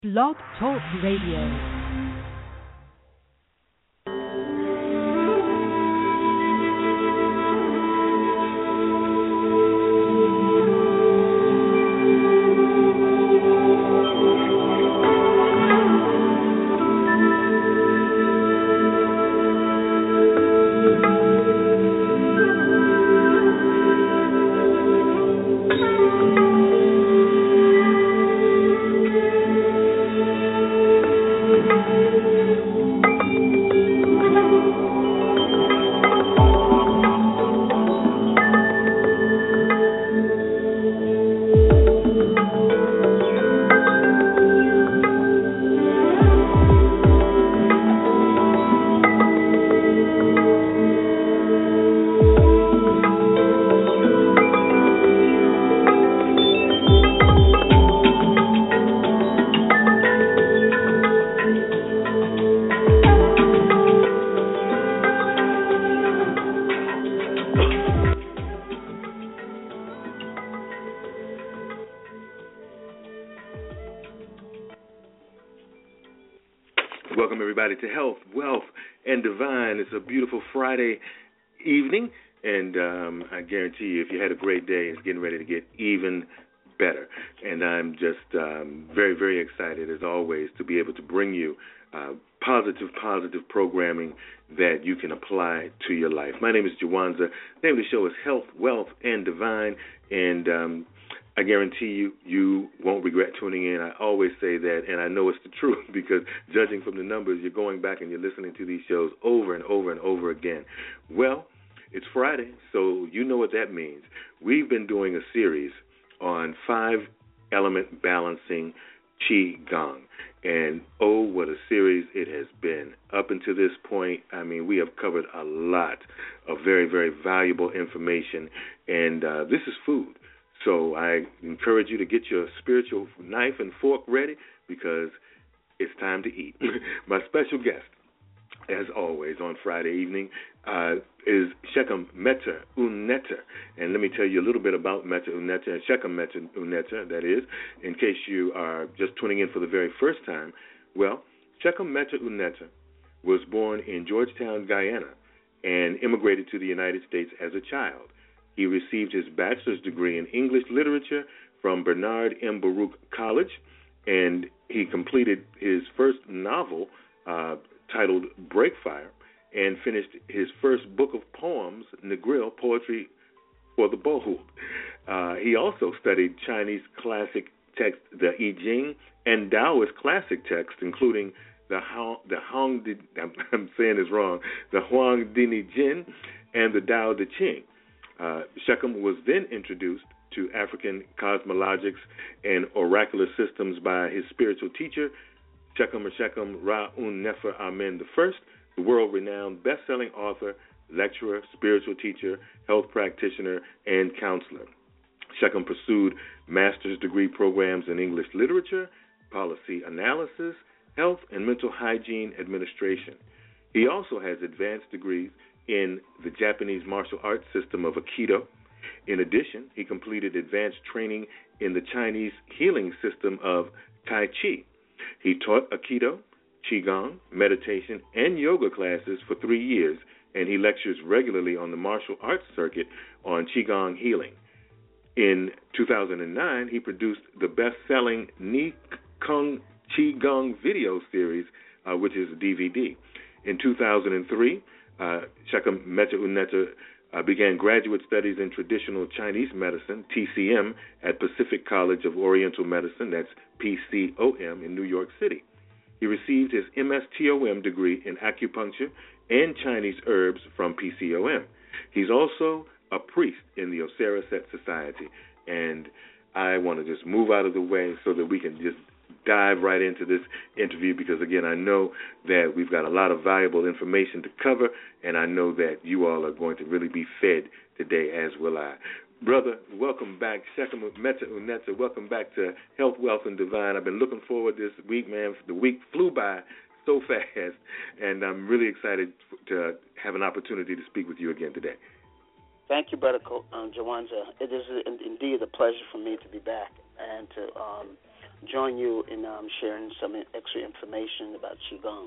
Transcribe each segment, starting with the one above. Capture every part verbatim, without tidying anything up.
Blog Talk Radio. Welcome, everybody, to Health, Wealth, and Divine. It's a beautiful Friday evening, and um, I guarantee you, if you had a great day, it's getting ready to get even better. And I'm just um, very, very excited, as always, to be able to bring you uh, positive, positive programming that you can apply to your life. My name is Jawanza. The name of the show is Health, Wealth, and Divine, and um, I guarantee you, you won't regret tuning in. I always say that, and I know it's the truth because judging from the numbers, you're going back and you're listening to these shows over and over and over again. Well, it's Friday, so you know what that means. We've been doing a series on five-element balancing Qigong, and oh, what a series it has been. Up until this point, I mean, we have covered a lot of very, very valuable information, and uh, this is food. So I encourage you to get your spiritual knife and fork ready because it's time to eat. My special guest, as always, on Friday evening uh, is Shechem Meta Unnetta. And let me tell you a little bit about Meta Unnetta and Shechem Meta Unnetta, that is, in case you are just tuning in for the very first time. Well, Shechem Meta Unnetta was born in Georgetown, Guyana, and immigrated to the United States as a child. He received his bachelor's degree in English literature from Bernard M. Baruch College, and he completed his first novel uh, titled Breakfire and finished his first book of poems, Negril, Poetry for the Bohut. Uh, he also studied Chinese classic text, the I Ching, and Taoist classic text, including the Hong, the Hong, I'm, I'm saying this wrong, the Huang Dini Jin and the Tao Te Ching. Uh, Shechem was then introduced to African cosmologics and oracular systems by his spiritual teacher, Shechem or Shechem Ra-Un Nefer Amen the First, the world-renowned best-selling author, lecturer, spiritual teacher, health practitioner, and counselor. Shechem pursued master's degree programs in English literature, policy analysis, health and mental hygiene administration. He also has advanced degrees in the Japanese martial arts system of Aikido. In addition, he completed advanced training in the Chinese healing system of Tai Chi. He taught Aikido, Qigong, meditation, and yoga classes for three years, and he lectures regularly on the martial arts circuit on Qigong healing. In two thousand nine, he produced the best-selling Ni Kung Qigong video series, uh, which is a D V D. In two thousand three, Uh, Shechem Meta Unnetta uh, began graduate studies in traditional Chinese medicine, T C M, at Pacific College of Oriental Medicine, that's P C O M, in New York City. He received his M S T O M degree in acupuncture and Chinese herbs from P C O M. He's also a priest in the Osera Set Society, and I want to just move out of the way so that we can just dive right into this interview because, again, I know that we've got a lot of valuable information to cover, and I know that you all are going to really be fed today, as will I. Brother, welcome back. Shechem Meta Unnetta, welcome back to Health, Wealth, and Divine. I've been looking forward this week, man. The week flew by so fast, and I'm really excited to have an opportunity to speak with you again today. Thank you, Brother um, Jawanza. It is indeed a pleasure for me to be back and to um, join you in um, sharing some extra information about Qigong.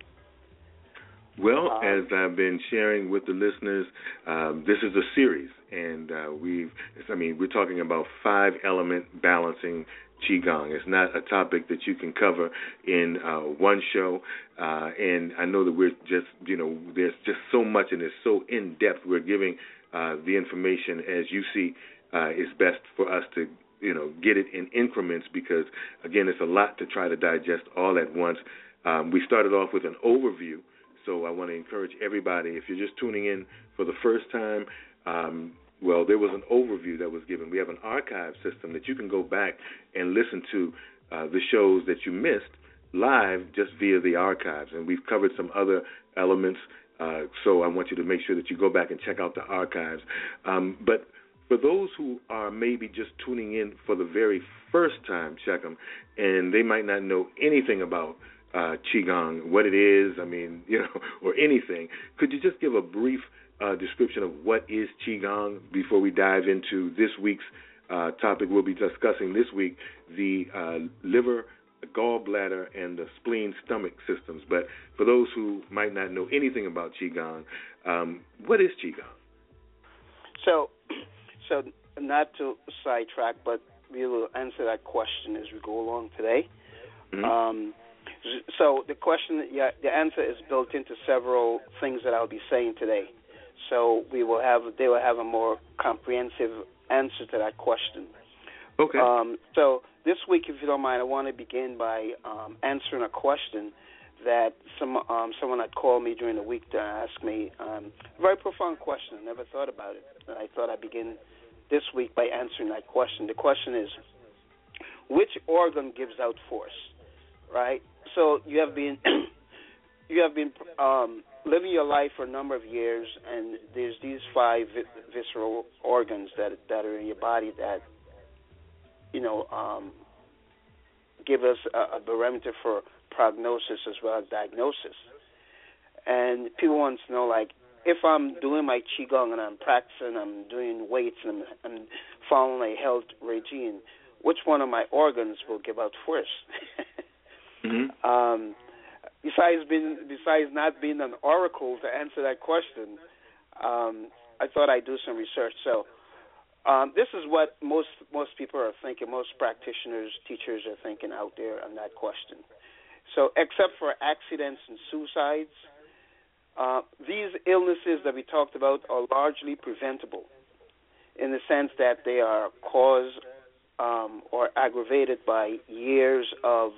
Well, um, as I've been sharing with the listeners, um, this is a series, and uh, we've, I mean, we're talking about five-element balancing Qigong. It's not a topic that you can cover in uh, one show, uh, and I know that we're just, you know, there's just so much and it's so in-depth. We're giving uh, the information as you see uh, is best for us to, you know, get it in increments because, again, it's a lot to try to digest all at once. Um, we started off with an overview. So I want to encourage everybody, if you're just tuning in for the first time, um, well, there was an overview that was given. We have an archive system that you can go back and listen to uh, the shows that you missed live just via the archives. And we've covered some other elements, uh, so I want you to make sure that you go back and check out the archives. Um, but for those who are maybe just tuning in for the very first time, Checkham, and they might not know anything about Uh, Qigong, what it is, I mean, you know, or anything. Could you just give a brief uh, description of what is Qigong before we dive into this week's uh, topic? We'll be discussing this week the uh, liver, the gallbladder, and the spleen stomach systems. But for those who might not know anything about Qigong, um, what is Qigong? So, so not to sidetrack, but we will answer that question as we go along today. Mm-hmm. Um, So the question, yeah, the answer is built into several things that I'll be saying today. So we will have, they will have a more comprehensive answer to that question. Okay. Um, so this week, if you don't mind, I want to begin by um, answering a question that some um, someone had called me during the week to ask me. Um, a very profound question. I never thought about it. And I thought I'd begin this week by answering that question. The question is, which organ gives out force? Right? So you have been you have been um, living your life for a number of years, and there's these five vi- visceral organs that that are in your body that you know um, give us a, a barometer for prognosis as well as diagnosis. And people want to know, like, if I'm doing my Qigong and I'm practicing, I'm doing weights and I'm, I'm following a health regime, which one of my organs will give out first? Mm-hmm. Um, besides being, besides not being an oracle to answer that question, um, I thought I'd do some research. So um, this is what most most people are thinking, most practitioners, teachers are thinking out there on that question. So except for accidents and suicides, uh, these illnesses that we talked about are largely preventable in the sense that they are caused um, or aggravated by years of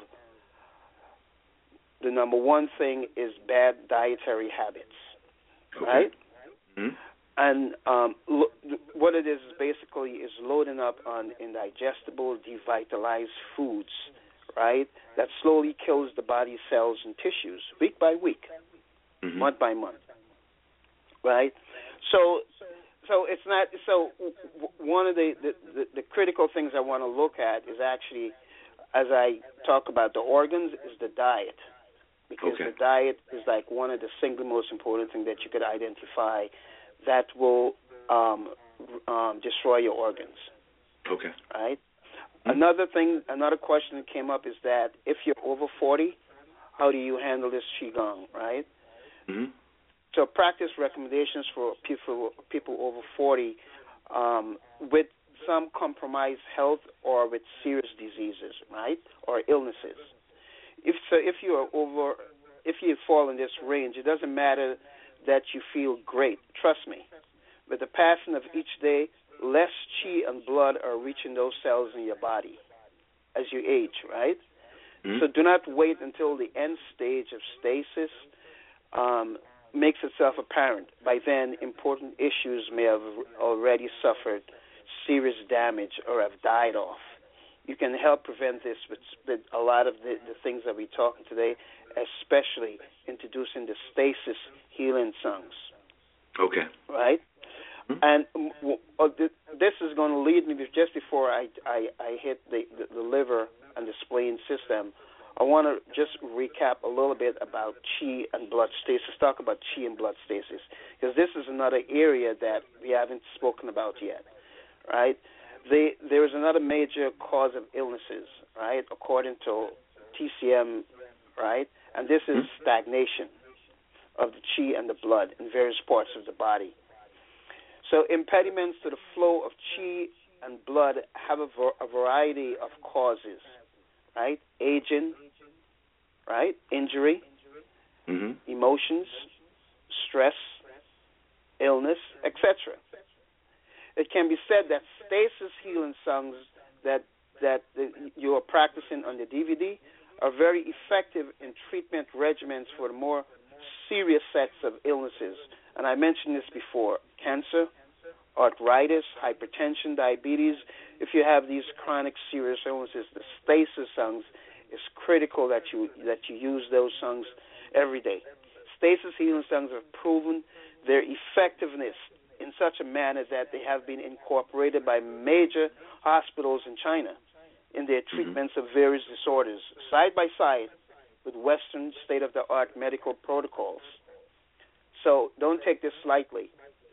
the number one thing is bad dietary habits, okay. right? Mm-hmm. And um, lo- what it is basically is loading up on indigestible, devitalized foods, right, that slowly kills the body cells and tissues week by week, mm-hmm. month by month, right? So, so it's not. So one of the, the, the, the critical things I want to look at is actually, as I talk about the organs, is the diet. Because okay. the diet is like one of the single most important things that you could identify that will um, um, destroy your organs. Okay. Right? Mm-hmm. Another thing, another question that came up is that if you're over forty, how do you handle this Qigong, right? Mm-hmm. So practice recommendations for people people over forty um, with some compromised health or with serious diseases, right, or illnesses. If so, if you are over, if you fall in this range, it doesn't matter that you feel great. Trust me. With the passing of each day, less chi and blood are reaching those cells in your body as you age, right? Mm-hmm. So do not wait until the end stage of stasis um, makes itself apparent. By then, important issues may have already suffered serious damage or have died off. You can help prevent this with, with a lot of the, the things that we're talking today, especially introducing the stasis healing songs. Okay. Right? Mm-hmm. And uh, this is going to lead me, just before I, I, I hit the, the, the liver and the spleen system, I want to just recap a little bit about chi and blood stasis, talk about chi and blood stasis, because this is another area that we haven't spoken about yet, right? They, there is another major cause of illnesses, right, according to T C M, right, and this is mm-hmm. stagnation of the chi and the blood in various parts of the body. So impediments to the flow of chi and blood have a, a variety of causes, right? Aging, right? Injury, mm-hmm. emotions, stress, illness, et cetera. It can be said that stasis healing songs that that the, you are practicing on the D V D are very effective in treatment regimens for the more serious sets of illnesses. And I mentioned this before: cancer, arthritis, hypertension, diabetes. If you have these chronic serious illnesses, the stasis songs is critical that you that you use those songs every day. Stasis healing songs have proven their effectiveness in such a manner that they have been incorporated by major hospitals in China in their treatments mm-hmm. of various disorders, side by side with Western state-of-the-art medical protocols. So don't take this lightly.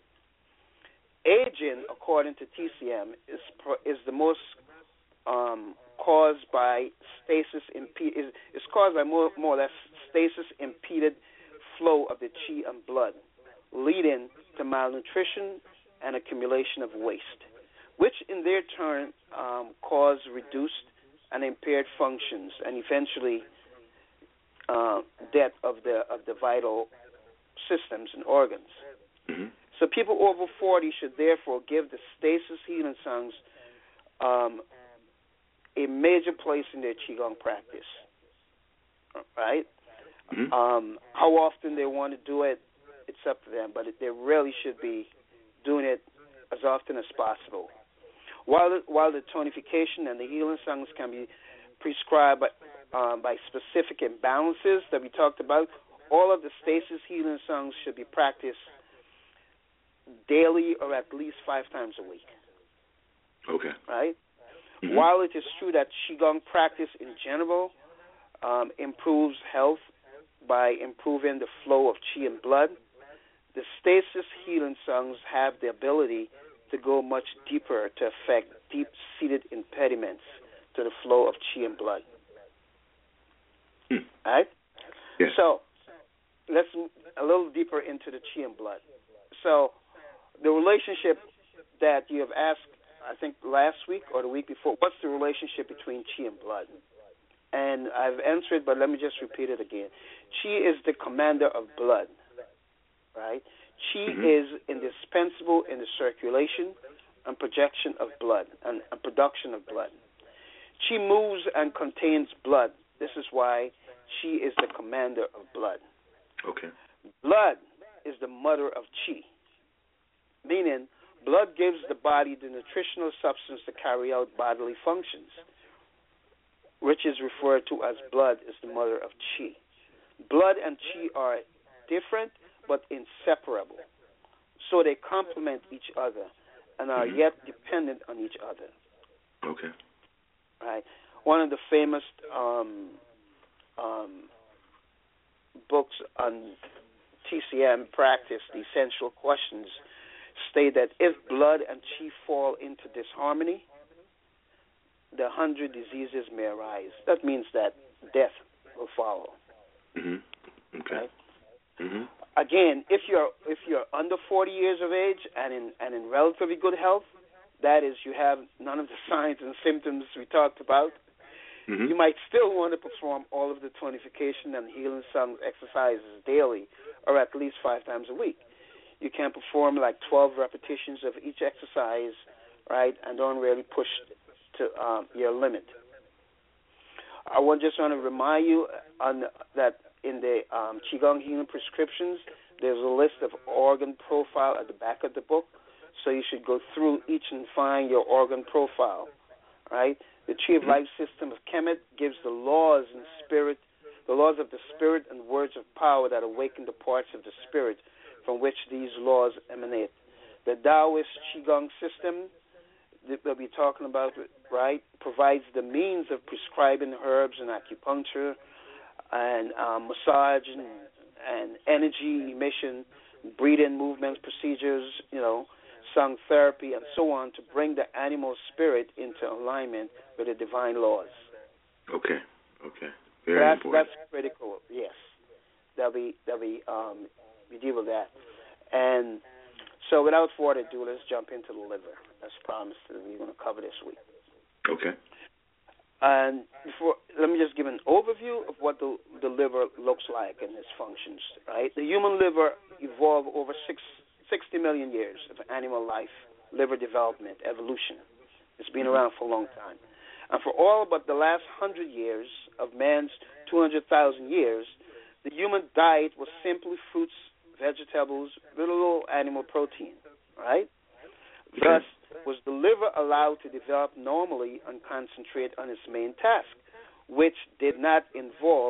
Aging, according to T C M, is is the most um, caused by stasis impe- is, is caused by more, more or less stasis impeded flow of the chi and blood, leading to malnutrition and accumulation of waste, which in their turn um, cause reduced and impaired functions and eventually uh, death of the of the vital systems and organs. Mm-hmm. So people over forty should therefore give the stasis healing songs um, a major place in their qigong practice. Right? Mm-hmm. Um, how often they want to do it, it's up to them, but they really should be doing it as often as possible. While the, while the tonification and the healing songs can be prescribed by, um, by specific imbalances that we talked about, all of the stasis healing songs should be practiced daily or at least five times a week. Okay. Right? Mm-hmm. While it is true that qigong practice in general um, improves health by improving the flow of chi and blood, the stasis healing songs have the ability to go much deeper to affect deep-seated impediments to the flow of chi and blood. Hmm. All right? Yes. So let's move a little deeper into the chi and blood. So the relationship that you have asked, I think last week or the week before, what's the relationship between chi and blood? And I've answered, but let me just repeat it again. Chi is the commander of blood, right? Chi mm-hmm. is indispensable in the circulation and projection of blood and, and production of blood. Chi moves and contains blood. This is why Chi is the commander of blood. Okay. Blood is the mother of Chi, meaning blood gives the body the nutritional substance to carry out bodily functions, which is referred to as blood is the mother of Chi. Blood and Chi are different but inseparable, so they complement each other and are mm-hmm. yet dependent on each other. Okay. Right. One of the famous um, um, books on T C M practice, The Essential Questions, state that if blood and chi fall into disharmony, the hundred diseases may arise. That means that death will follow. Mm-hmm. Okay. Right? Mm-hmm. Again, if you're if you're under forty years of age and in and in relatively good health, that is, you have none of the signs and symptoms we talked about, mm-hmm. you might still want to perform all of the tonification and healing songs exercises daily, or at least five times a week. You can perform like twelve repetitions of each exercise, right, and don't really push to um, your limit. I want just want to remind you on that in the um, Qigong healing prescriptions, there's a list of organ profile at the back of the book, so you should go through each and find your organ profile, right? The Tree of Life system of Kemet gives the laws and spirit, the laws of the spirit and words of power that awaken the parts of the spirit from which these laws emanate. The Taoist Qigong system that we're talking about, right, provides the means of prescribing herbs and acupuncture and um, massage and, and energy emission, breathing movements, procedures, you know. song therapy, and so on to bring the animal spirit into alignment with the divine laws. Okay, okay. Very that's, important. That's critical, yes. That we, that we, um, we deal with that. And so without further ado, let's jump into the liver, as promised that we're going to cover this week. Okay. And before, let me just give an overview of what the, the liver looks like and its functions. Right, the human liver evolved over six, sixty million years of animal life, liver development, evolution. It's been around for a long time, and for all but the last hundred years of man's two hundred thousand years, the human diet was simply fruits, vegetables, with a little animal protein. Right, okay. Thus was the liver allowed to develop normally and concentrate on its main task, which did not involve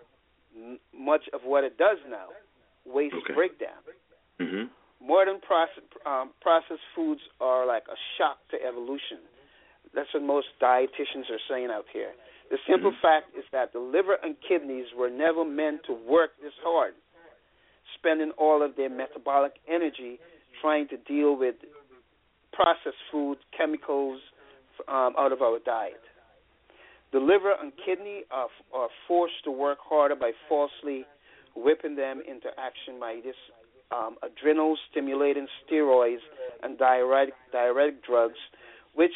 m- much of what it does now, waste okay. breakdown. Mm-hmm. Modern process, um, processed foods are like a shock to evolution. That's what most dietitians are saying out here. The simple mm-hmm. fact is that the liver and kidneys were never meant to work this hard, spending all of their metabolic energy trying to deal with processed food, chemicals um, out of our diet. The liver and kidney are, are forced to work harder by falsely whipping them into action by this um, adrenal-stimulating steroids and diuretic, diuretic drugs, which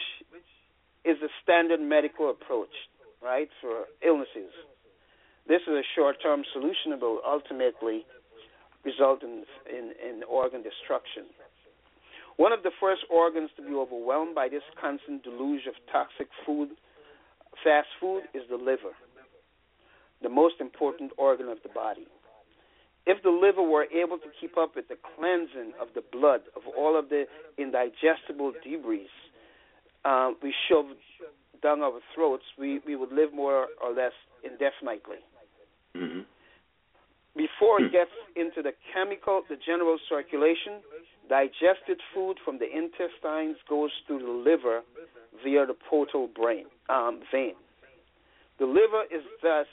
is a standard medical approach, right, for illnesses. This is a short-term solution that will ultimately result in, in, in organ destruction. One of the first organs to be overwhelmed by this constant deluge of toxic food, fast food, is the liver, the most important organ of the body. If the liver were able to keep up with the cleansing of the blood of all of the indigestible debris uh, we shove down our throats, we, we would live more or less indefinitely. Mm-hmm. Before it gets into the chemical, the general circulation, digested food from the intestines goes through the liver via the portal brain, um, vein. The liver is thus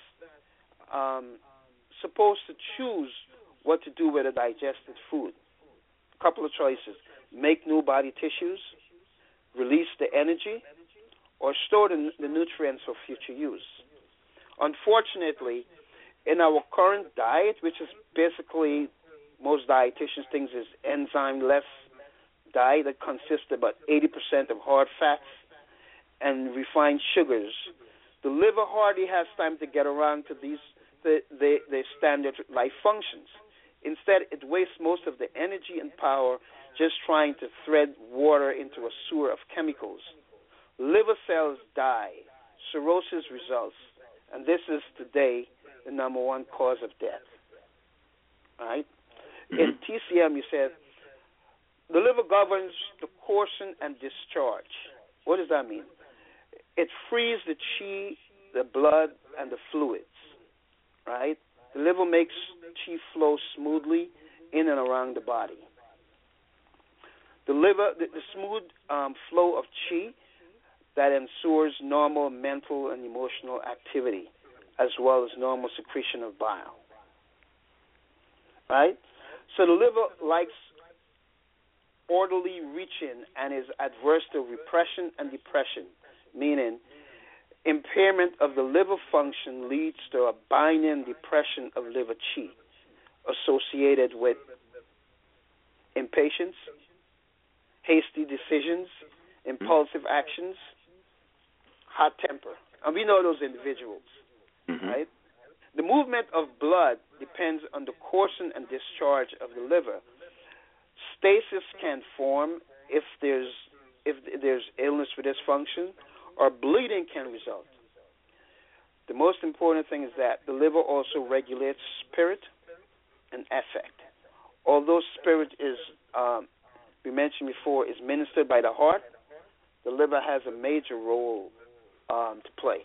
um, supposed to choose what to do with the digested food. A couple of choices: make new body tissues, release the energy, or store the, the nutrients for future use. Unfortunately, in our current diet, which is basically most dietitians think is enzyme-less diet that consists of about eighty percent of hard fats and refined sugars, the liver hardly has time to get around to these the, the, the standard life functions. Instead, it wastes most of the energy and power just trying to thread water into a sewer of chemicals. Liver cells die, cirrhosis results, and this is today the number one cause of death. All right? Mm-hmm. In T C M, you said, the liver governs the coursing and discharge. What does that mean? It frees the chi, the blood, and the fluids, right? The liver makes chi flow smoothly in and around the body. The liver, the, the smooth um, flow of chi that ensures normal mental and emotional activity, as well as normal secretion of bile. Right? So the liver likes orderly reaching and is adverse to repression and depression, meaning impairment of the liver function leads to a binding depression of liver chi, associated with impatience, hasty decisions, impulsive actions, hot temper. And we know those individuals, mm-hmm. right? The movement of blood depends on the coursing and discharge of the liver. Stasis can form if there's if there's illness with this function, or bleeding can result. The most important thing is that the liver also regulates spirit and affect. Although spirit is, um, we mentioned before, is ministered by the heart, the liver has a major role um, to play.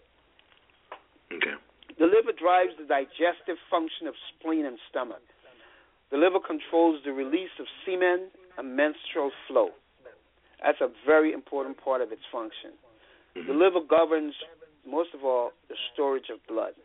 Okay. The liver drives the digestive function of spleen and stomach. The liver controls the release of semen and menstrual flow. That's a very important part of its function. Mm-hmm. The liver governs, most of all, the storage of blood.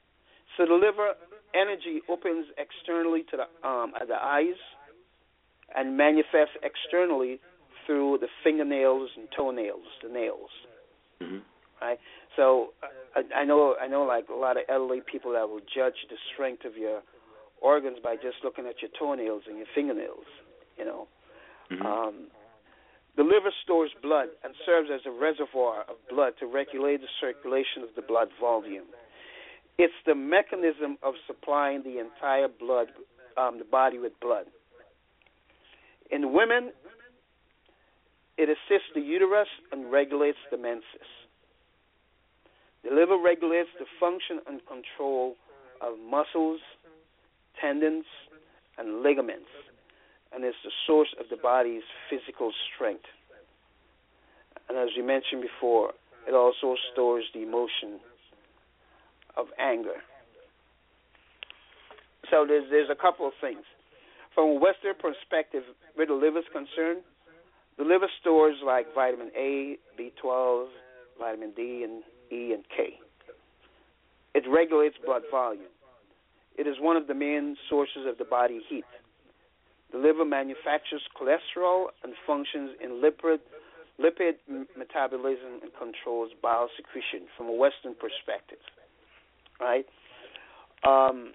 So the liver energy opens externally to the um, at the eyes, and manifests externally through the fingernails and toenails, the nails. Mm-hmm. Right. So I, I know I know like a lot of elderly people that will judge the strength of your organs by just looking at your toenails and your fingernails. You know. Mm-hmm. Um, the liver stores blood and serves as a reservoir of blood to regulate the circulation of the blood volume. It's the mechanism of supplying the entire blood, um, the body with blood. In women, it assists the uterus and regulates the menses. The liver regulates the function and control of muscles, tendons, and ligaments, and is the source of the body's physical strength. And as we mentioned before, it also stores the emotion of anger. So there's there's a couple of things. From a Western perspective, where the liver is concerned, the liver stores like vitamin A, B twelve, vitamin D, and E and K. It regulates blood volume. It is one of the main sources of the body heat. The liver manufactures cholesterol and functions in lipid, lipid metabolism and controls bile secretion from a Western perspective. Right? Um,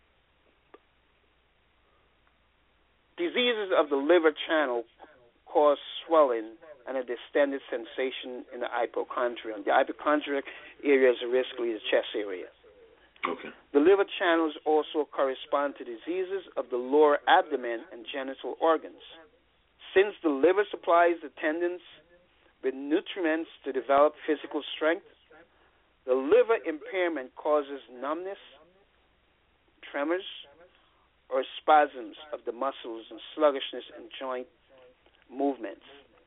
diseases of the liver channel cause swelling and a distended sensation in the hypochondrium. The hypochondriac area is basically the chest area. Okay. The liver channels also correspond to diseases of the lower abdomen and genital organs. Since the liver supplies the tendons with nutrients to develop physical strength, the liver impairment causes numbness, tremors, or spasms of the muscles and sluggishness in joint movements.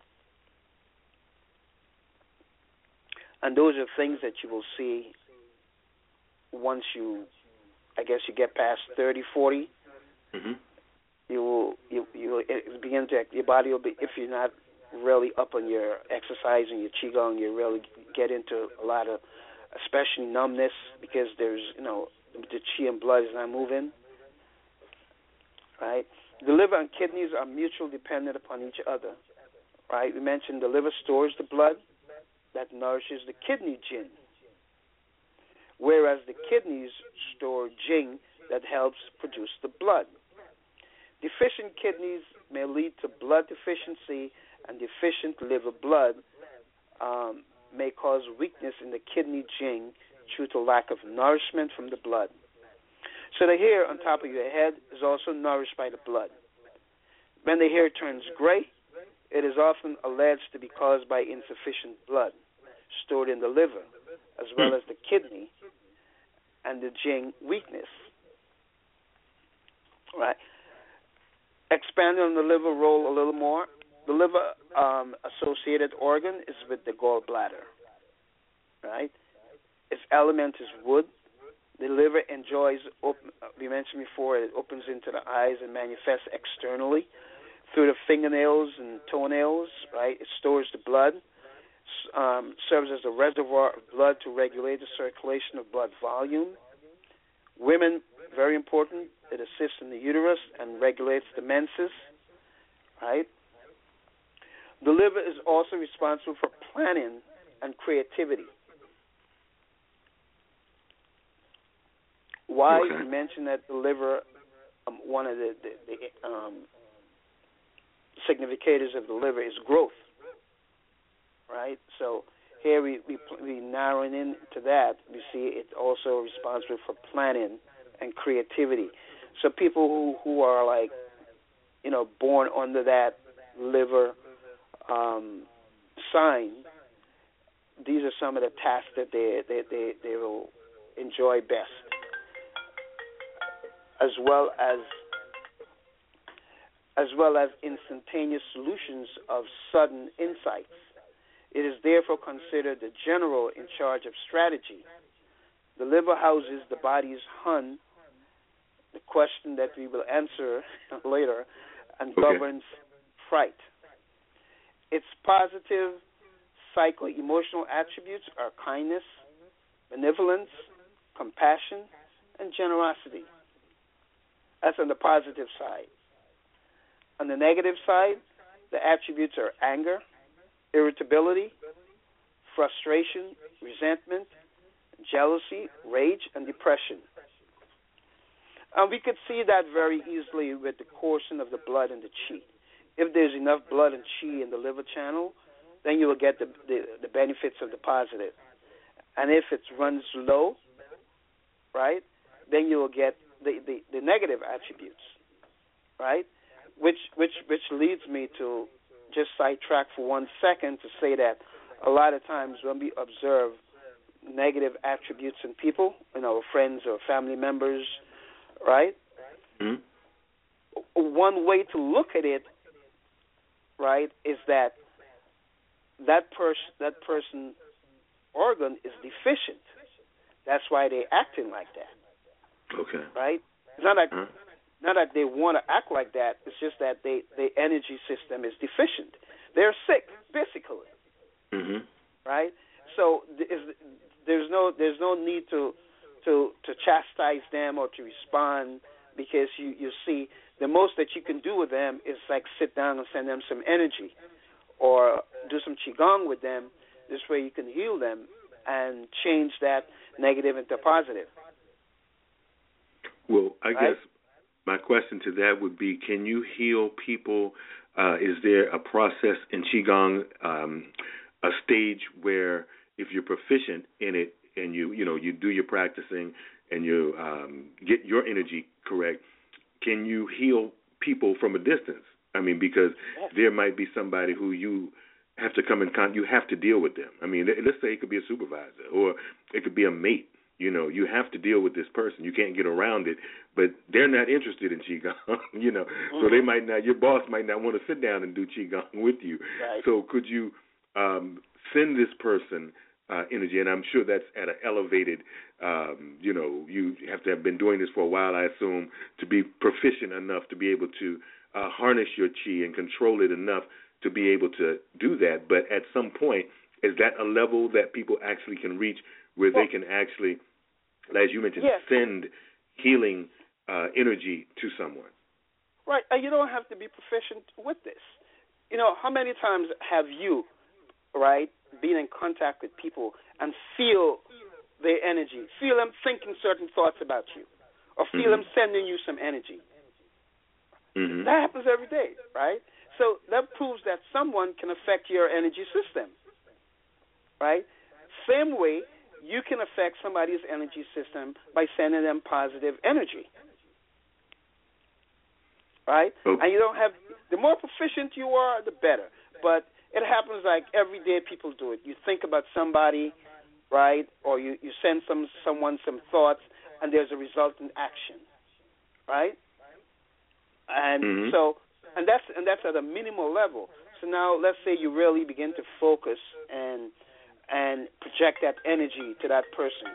And those are things that you will see once you, I guess, you get past thirty, forty. Mm-hmm. You will, you you will begin to, your body will be, if you're not really up on your exercise and your qigong, you really get into a lot of, especially numbness, because there's, you know, the qi and blood is not moving. Right? The liver and kidneys are mutually dependent upon each other. Right? We mentioned the liver stores the blood that nourishes the kidney jing, whereas the kidneys store jing that helps produce the blood. Deficient kidneys may lead to blood deficiency, and deficient liver blood um, may cause weakness in the kidney jing due to lack of nourishment from the blood. So the hair on top of your head is also nourished by the blood. When the hair turns gray, it is often alleged to be caused by insufficient blood stored in the liver, as well as the kidney and the jing weakness. Right. Expanding on the liver role a little more, the liver um, associated organ is with the gallbladder. Right. Its element is wood. The liver enjoys, open, we mentioned before, it opens into the eyes and manifests externally through the fingernails and toenails, right? It stores the blood, um, serves as a reservoir of blood to regulate the circulation of blood volume. Women, very important, it assists in the uterus and regulates the menses, right? The liver is also responsible for planning and creativity. Why okay. you mentioned that the liver, um, one of the, the, the um, significators of the liver is growth, right? So here we we, we narrowing into that. We see it's also responsible for planning and creativity. So people who, who are like, you know, born under that liver um, sign, these are some of the tasks that they they, they, they will enjoy best, as well as as well as instantaneous solutions of sudden insights. It is therefore considered the general in charge of strategy. The liver houses the body's Hun, the question that we will answer later, and okay. governs fright. Its positive psycho-emotional attributes are kindness, benevolence, compassion, and generosity. That's on the positive side. On the negative side, the attributes are anger, irritability, frustration, resentment, jealousy, rage, and depression. And we could see that very easily with the coursing of the blood in the chi. If there's enough blood and chi in the liver channel, then you will get the, the, the benefits of the positive. And if it runs low, right, then you will get the, the, the negative attributes, right? Which which which leads me to just sidetrack for one second to say that a lot of times when we observe negative attributes in people, in our friends or family members, right? Mm-hmm. One way to look at it, right, is that that person that person organ is deficient. That's why they're acting like that. Okay. Right? It's not like huh? not that they want to act like that. It's just that they their energy system is deficient. They're sick, basically. Mm-hmm. Right? So there's no there's no need to to to chastise them or to respond, because you you see the most that you can do with them is like sit down and send them some energy, or do some qigong with them. This way you can heal them and change that negative into positive. Well, I right? guess my question to that would be: can you heal people? Uh, is there a process in qigong, um, a stage where if you're proficient in it and you you know you do your practicing and you um, get your energy correct, can you heal people from a distance? I mean, because yes. there might be somebody who you have to come in contact, you have to deal with them. I mean, let's say it could be a supervisor or it could be a mate. You know, you have to deal with this person. You can't get around it, but they're not interested in qigong. You know, mm-hmm. so they might not. Your boss might not want to sit down and do qigong with you. Right. So could you um, send this person uh, energy? And I'm sure that's at an elevated. Um, you know, you have to have been doing this for a while, I assume, to be proficient enough to be able to uh, harness your chi and control it enough to be able to do that. But at some point, is that a level that people actually can reach where well, they can actually, as you mentioned, yes. send healing uh, energy to someone? Right. And you don't have to be proficient with this. You know, how many times have you, right, been in contact with people and feel their energy, feel them thinking certain thoughts about you, or feel mm-hmm. them sending you some energy? Mm-hmm. That happens every day, right? So that proves that someone can affect your energy system, right? Same way, you can affect somebody's energy system by sending them positive energy, right? Okay. And you don't have, the more proficient you are, the better. But it happens like every day people do it. You think about somebody, right, or you, you send some someone some thoughts, and there's a resultant action, right? And mm-hmm. so, and that's and that's at a minimal level. So now, let's say you really begin to focus and and project that energy to that person,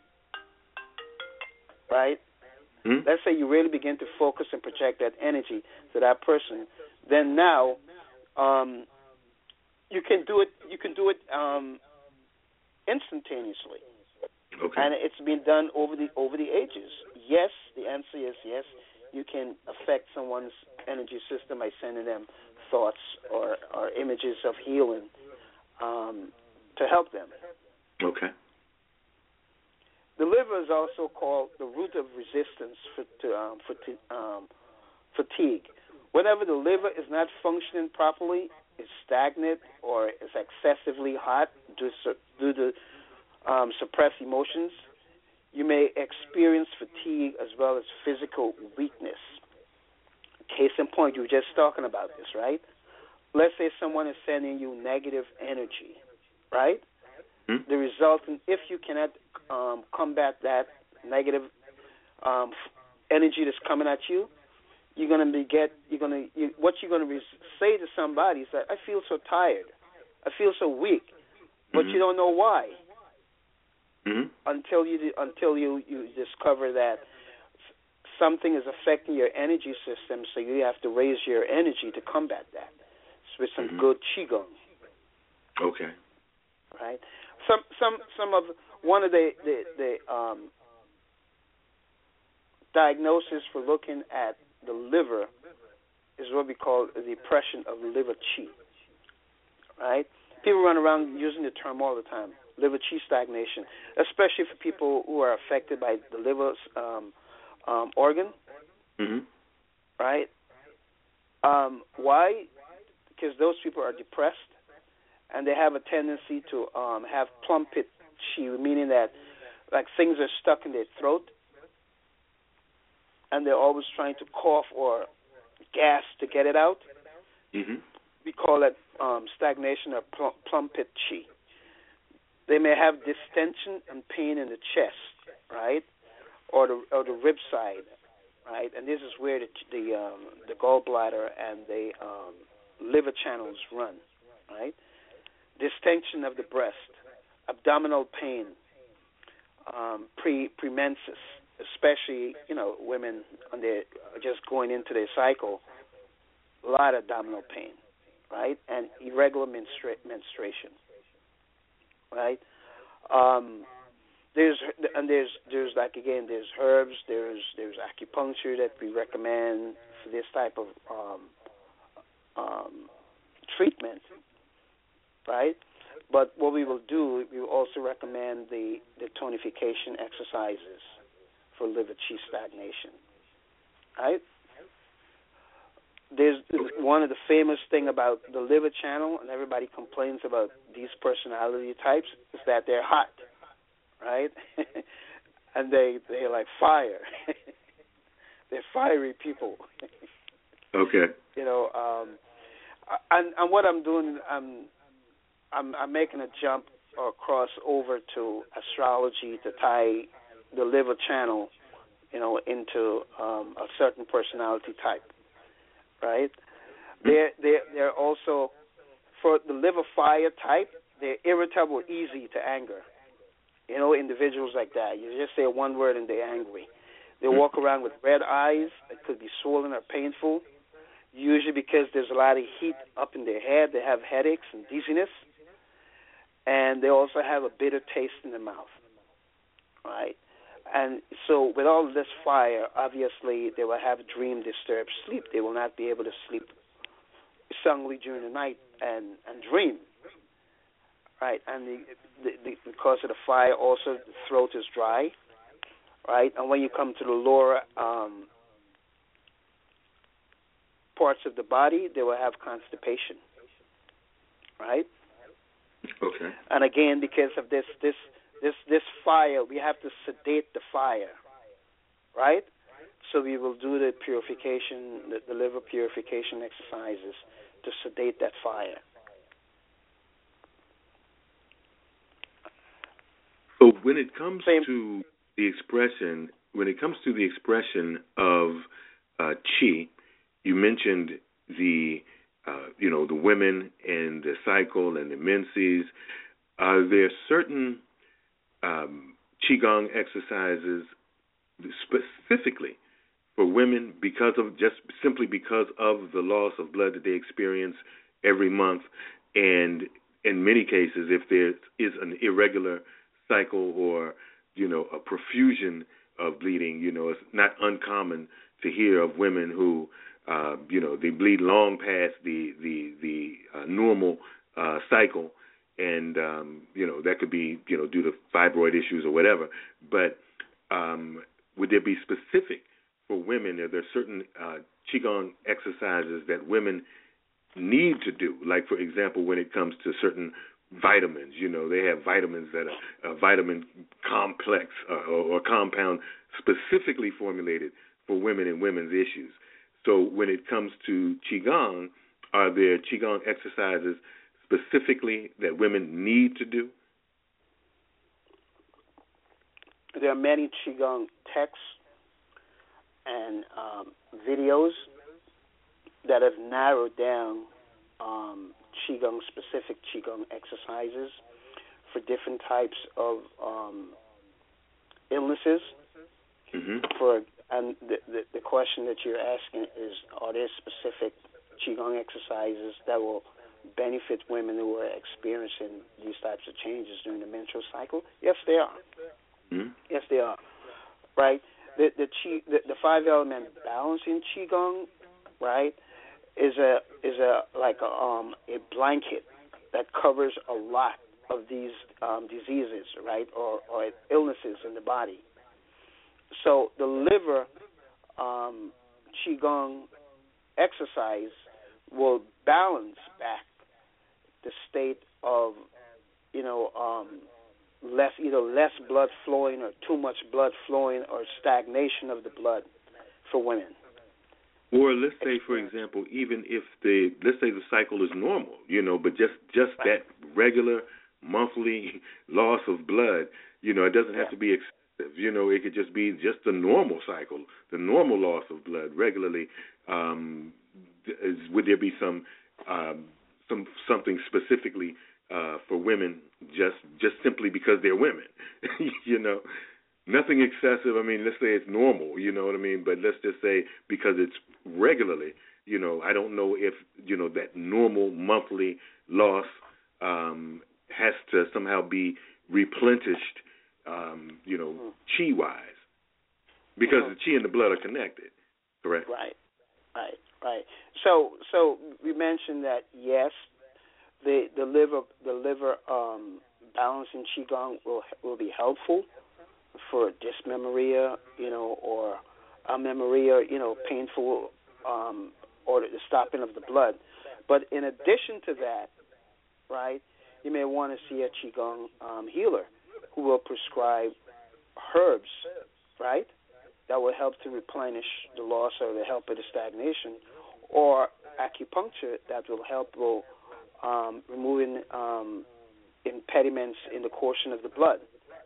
right? Mm-hmm. Let's say you really begin to focus and project that energy to that person. Then now, um, you can do it. You can do it um, instantaneously, okay. and it's been done over the over the ages. Yes, the answer is yes. You can affect someone's energy system by sending them thoughts or, or images of healing um, to help them. Okay. The liver is also called the root of resistance for, to um, for, um, fatigue. Whenever the liver is not functioning properly, is stagnant, or is excessively hot due, due to um, suppressed emotions, you may experience fatigue as well as physical weakness. Case in point, you were just talking about this, right? Let's say someone is sending you negative energy, right? Hmm? The resultant, if you cannot um, combat that negative um, energy that's coming at you, you're gonna be get. You're gonna. You, what you're gonna be, say to somebody is that I feel so tired, I feel so weak, but mm-hmm. you don't know why. Mm-hmm. Until you until you, you discover that something is affecting your energy system, so you have to raise your energy to combat that with some mm-hmm. good qigong. Okay. Right. Some some some of one of the the, the um, diagnosis for looking at the liver is what we call the depression of liver qi, right? People run around using the term all the time, liver qi stagnation, especially for people who are affected by the liver um, um, organ, mm-hmm. right? Um, why? Because those people are depressed, and they have a tendency to um, have plum pit qi, meaning that like things are stuck in their throat, and they're always trying to cough or gas to get it out. Mm-hmm. We call it um, stagnation or plum, plum pit qi. They may have distension and pain in the chest, right, or the or the rib side, right, and this is where the the, um, the gallbladder and the um, liver channels run, right. Distension of the breast, abdominal pain, um, pre premenses, especially you know women when they're just going into their cycle, a lot of abdominal pain, right, and irregular menstra- menstruation, right. Um, there's and there's there's like again there's herbs, there's there's acupuncture that we recommend for this type of um, um, treatment, right? But what we will do, we will also recommend the, the tonification exercises for liver qi stagnation, right? There's one of the famous thing about the liver channel, and everybody complains about these personality types, is that they're hot, right? And they they're like fire. They're fiery people. Okay. You know, um, and and what I'm doing, I'm I'm, I'm making a jump or cross over to astrology to tie the liver channel, you know, into um, a certain personality type, right? They're, they're, they're also, for the liver fire type, they're irritable, easy to anger. You know, individuals like that. You just say one word and they're angry. They walk around with red eyes. It could be swollen or painful, usually because there's a lot of heat up in their head. They have headaches and dizziness. And they also have a bitter taste in the mouth, right? And so with all of this fire, obviously they will have dream-disturbed sleep. They will not be able to sleep soundly during the night and, and dream, right? And the, the, the, because of the fire, also the throat is dry, right? And when you come to the lower um, parts of the body, they will have constipation, right? Okay. And again, because of this, this, this, this fire, we have to sedate the fire, right? So we will do the purification, the, the liver purification exercises to sedate that fire. So when it comes Same. to the expression, when it comes to the expression of uh, qi, you mentioned the Uh, you know, the women and the cycle and the menses. Are there certain um, Qigong exercises specifically for women because of just simply because of the loss of blood that they experience every month? And in many cases, if there is an irregular cycle or, you know, a profusion of bleeding, you know, it's not uncommon to hear of women who Uh, you know, they bleed long past the the the uh, normal uh, cycle, and um, you know that could be you know due to fibroid issues or whatever. But um, would there be specific for women? Are there certain uh, qigong exercises that women need to do? Like for example, when it comes to certain vitamins, you know, they have vitamins that are a vitamin complex uh, or, or compound specifically formulated for women and women's issues. So when it comes to Qigong, are there Qigong exercises specifically that women need to do? There are many Qigong texts and um, videos that have narrowed down um, Qigong, specific Qigong exercises for different types of um, illnesses. Mm-hmm. For And the, the, the question that you're asking is, are there specific Qigong exercises that will benefit women who are experiencing these types of changes during the menstrual cycle? Yes, they are. Mm-hmm. Yes, they are. Right? The the, chi, the, the five-element balancing Qigong, right, is a is a like a um a blanket that covers a lot of these um, diseases, right, or, or illnesses in the body. So the liver um, qigong exercise will balance back the state of, you know, um, less either less blood flowing or too much blood flowing or stagnation of the blood for women. Or let's say, for example, even if the let's say the cycle is normal, you know, but just just Right. that regular monthly loss of blood, you know, it doesn't have Yeah. to be excessive. You know, it could just be just the normal cycle, the normal loss of blood regularly. Um, is, would there be some um, some something specifically uh, for women, just just simply because they're women? You know, nothing excessive. I mean, let's say it's normal. You know what I mean? But let's just say because it's regularly. You know, I don't know if you know that normal monthly loss um, has to somehow be replenished, um, you know, mm-hmm. chi-wise, because mm-hmm. the chi and the blood are connected, correct? Right, right, right. So, so we mentioned that yes, the the liver the liver um, balancing qigong will will be helpful for dysmenorrhea, you know, or amenorrhea, you know, painful um, or the stopping of the blood. But in addition to that, right, you may want to see a qigong um, healer who will prescribe herbs, right, that will help to replenish the loss or the help with the stagnation, or acupuncture that will help will um, removing um, impediments in the coursing of the blood.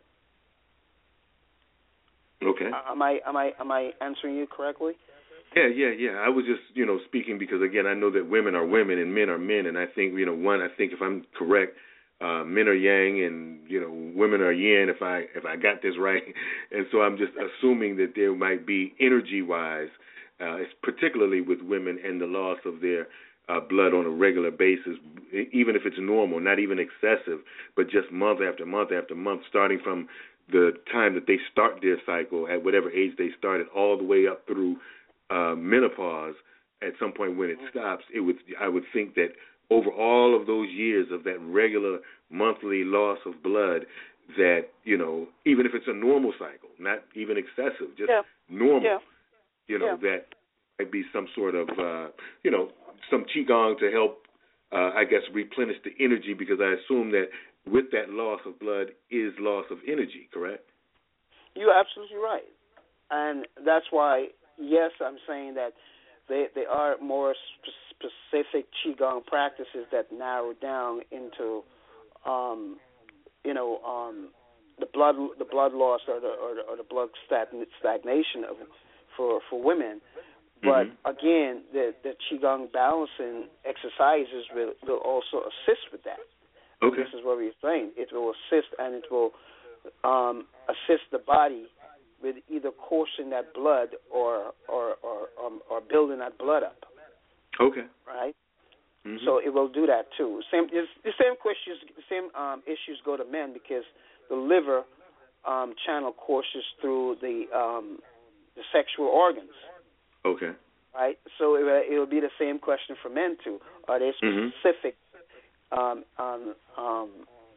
Okay. Uh, am I am I am I answering you correctly? Yeah, yeah, yeah. I was just, you know, speaking because, again, I know that women are women and men are men, and I think, you know, one, I think if I'm correct, uh, men are yang and, you know, women are yin, if I if I got this right. And so I'm just assuming that there might be energy-wise, uh, particularly with women and the loss of their uh, blood on a regular basis, even if it's normal, not even excessive, but just month after month after month, starting from the time that they start their cycle at whatever age they started all the way up through Uh, menopause. At some point when it stops, it would I would think that over all of those years of that regular monthly loss of blood, that, you know, even if it's a normal cycle, not even excessive, just yeah. normal, yeah. you know, yeah. that might be some sort of, uh, you know, some qigong to help, uh, I guess, replenish the energy, because I assume that with that loss of blood is loss of energy, correct? You're absolutely right. And that's why, yes, I'm saying that they they are more sp- specific qigong practices that narrow down into, um, you know, um, the blood the blood loss or the or the, or the blood stagnation of for for women. But mm-hmm. again, the the qigong balancing exercises will, will also assist with that. Okay. This is what we're saying. It will assist, and it will um, assist the body with either coursing that blood or or or, um, or building that blood up. Okay. Right. Mm-hmm. So it will do that too. Same the same questions, the same um, issues go to men, because the liver um, channel courses through the um, the sexual organs. Okay. Right. So it it will be the same question for men too. Are there specific mm-hmm. um, um, um,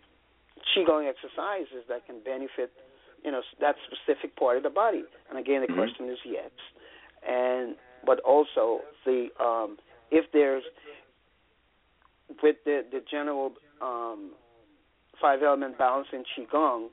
qigong exercises that can benefit, you know, that specific part of the body? And again, the mm-hmm. question is yes. And but also the um, if there's with the the general um, five element balance in qigong,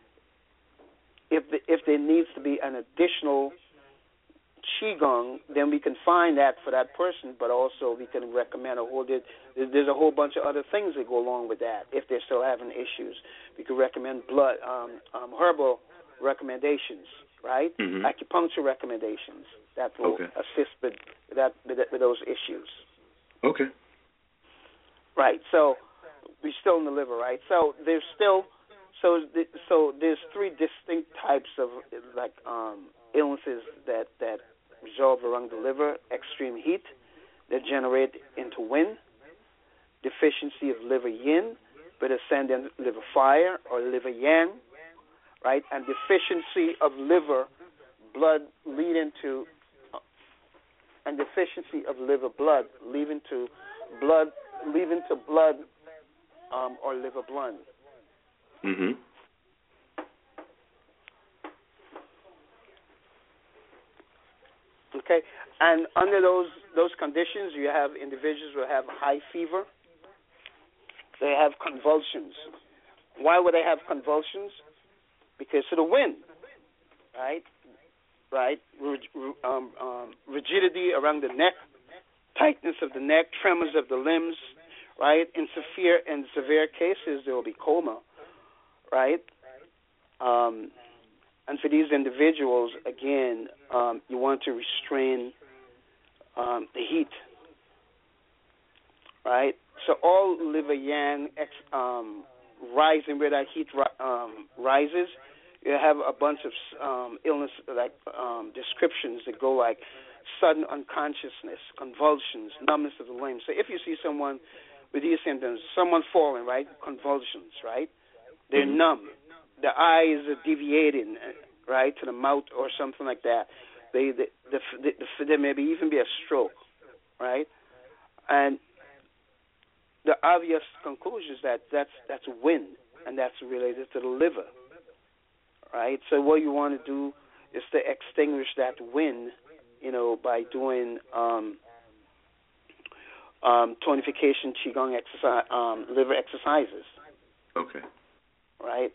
if the, if there needs to be an additional qigong, then we can find that for that person. But also we can recommend a whole there's a whole bunch of other things that go along with that. If they're still having issues, we could recommend blood um, um, herbal recommendations, right? Mm-hmm. Acupuncture recommendations that will okay. assist with that with, with those issues. Okay. Right. So we're still in the liver, right? So there's still so so there's three distinct types of like um, illnesses that that resolve around the liver: extreme heat that generate into wind, deficiency of liver yin, but ascendant liver fire or liver yang, right? And deficiency of liver blood leading to and deficiency of liver blood, leading to blood, leading to blood um, or liver blood. Mhm. Okay, and under those those conditions, you have individuals who have high fever. They have convulsions. Why would they have convulsions? Because of the wind, right? Right? Um, um, rigidity around the neck, tightness of the neck, tremors of the limbs, right? In severe in severe cases, there will be coma, right? Um, and for these individuals, again, um, you want to restrain um, the heat, right? So all liver yang ex, um, rising where that heat um, rises, you have a bunch of um, illness like um, descriptions that go like sudden unconsciousness, convulsions, numbness of the limbs. So if you see someone with these symptoms, someone falling, right, convulsions, right, they're Mhm. numb. The eyes are deviating, right, to the mouth or something like that. They, the, the, the, the, there may be even be a stroke, right? And the obvious conclusion is that that's that's wind, and that's related to the liver, right? So what you want to do is to extinguish that wind, you know, by doing um, um, tonification, qigong exercise, um, liver exercises. Okay. Right?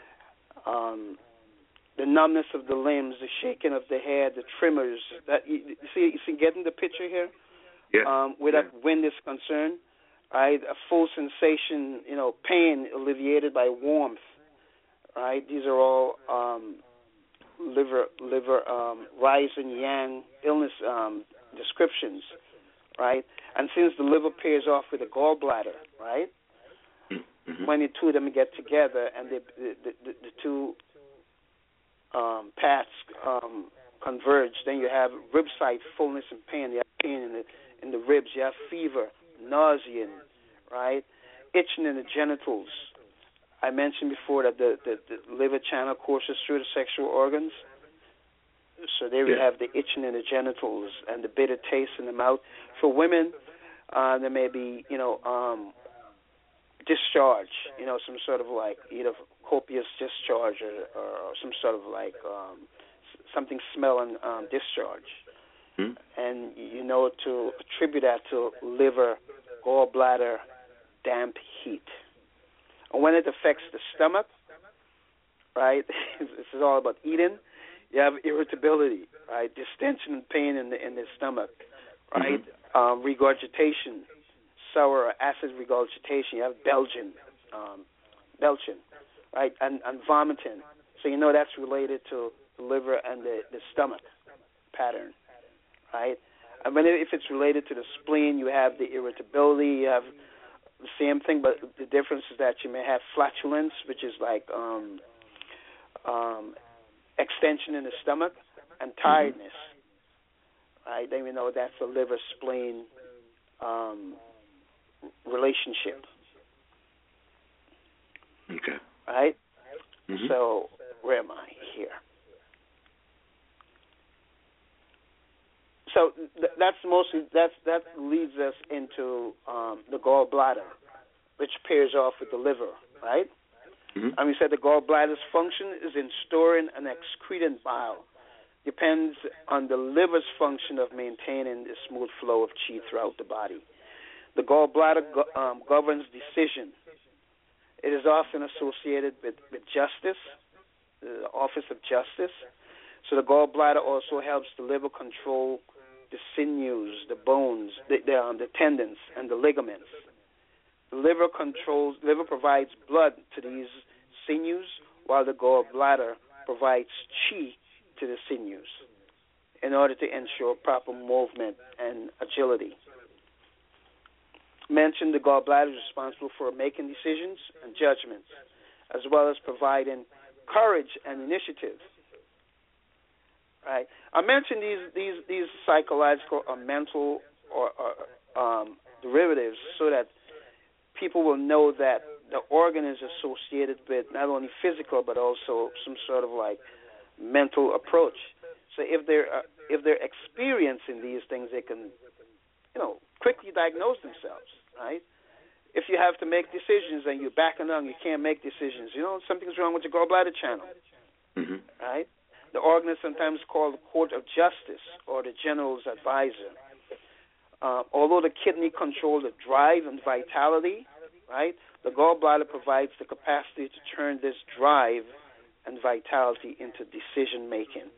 Um, the numbness of the limbs, the shaking of the head, the tremors. That you, you see, you see, getting the picture here. Yeah. Um, where yeah. that wind is concerned, right? A full sensation, you know, pain alleviated by warmth, right? These are all um, liver liver um, rise and yang illness um, descriptions, right? And since the liver pairs off with the gallbladder, right? Mm-hmm. When the two of them get together and they, the, the, the, the two um, paths um, converge, then you have rib site fullness and pain. You have pain in the in the ribs. You have fever, nausea, right? Itching in the genitals. I mentioned before that the, the, the liver channel courses through the sexual organs. So there we yeah. have the itching in the genitals and the bitter taste in the mouth. For women, uh, there may be, you know, um, discharge, you know, some sort of like either copious discharge or, or some sort of like um, something smelling um, discharge. Hmm? And you know to attribute that to liver, gallbladder, damp heat. And when it affects the stomach, right, this is all about eating, you have irritability, right, distension and pain in the in the stomach, right, mm-hmm. um, regurgitation, sour or acid regurgitation, you have belching, um, belching, right, and, and vomiting. So you know that's related to the liver and the, the stomach pattern, right? And when it, if it's related to the spleen, you have the irritability, you have the same thing, but the difference is that you may have flatulence, which is like um, um, extension in the stomach, and tiredness, mm-hmm. right? Then we know that's a liver-spleen um, relationship. Okay. Right? Mm-hmm. So, where am I here? So th- that's mostly that's that leads us into um, the gallbladder, which pairs off with the liver, right? Mm-hmm. And we said the gallbladder's function is in storing and excreting bile. Depends on the liver's function of maintaining the smooth flow of qi throughout the body. The gallbladder go- um, governs decision. It is often associated with, with justice, the office of justice. So the gallbladder also helps the liver control the sinews, the bones, the, the, um, the tendons, and the ligaments. The liver controls, liver provides blood to these sinews, while the gallbladder provides qi to the sinews in order to ensure proper movement and agility. Mentioned the gallbladder is responsible for making decisions and judgments, as well as providing courage and initiative. Right. I mentioned these these these psychological or mental or, or um, derivatives so that people will know that the organ is associated with not only physical but also some sort of like mental approach. So if there are, if they're experiencing these things, they can, you know, quickly diagnose themselves, right? If you have to make decisions and you're backing on, you can't make decisions. You know, something's wrong with your gallbladder channel, mm-hmm. right? The organ is sometimes called the court of justice or the general's advisor. Uh, although the kidney controls the drive and vitality, right, the gallbladder provides the capacity to turn this drive and vitality into decision making.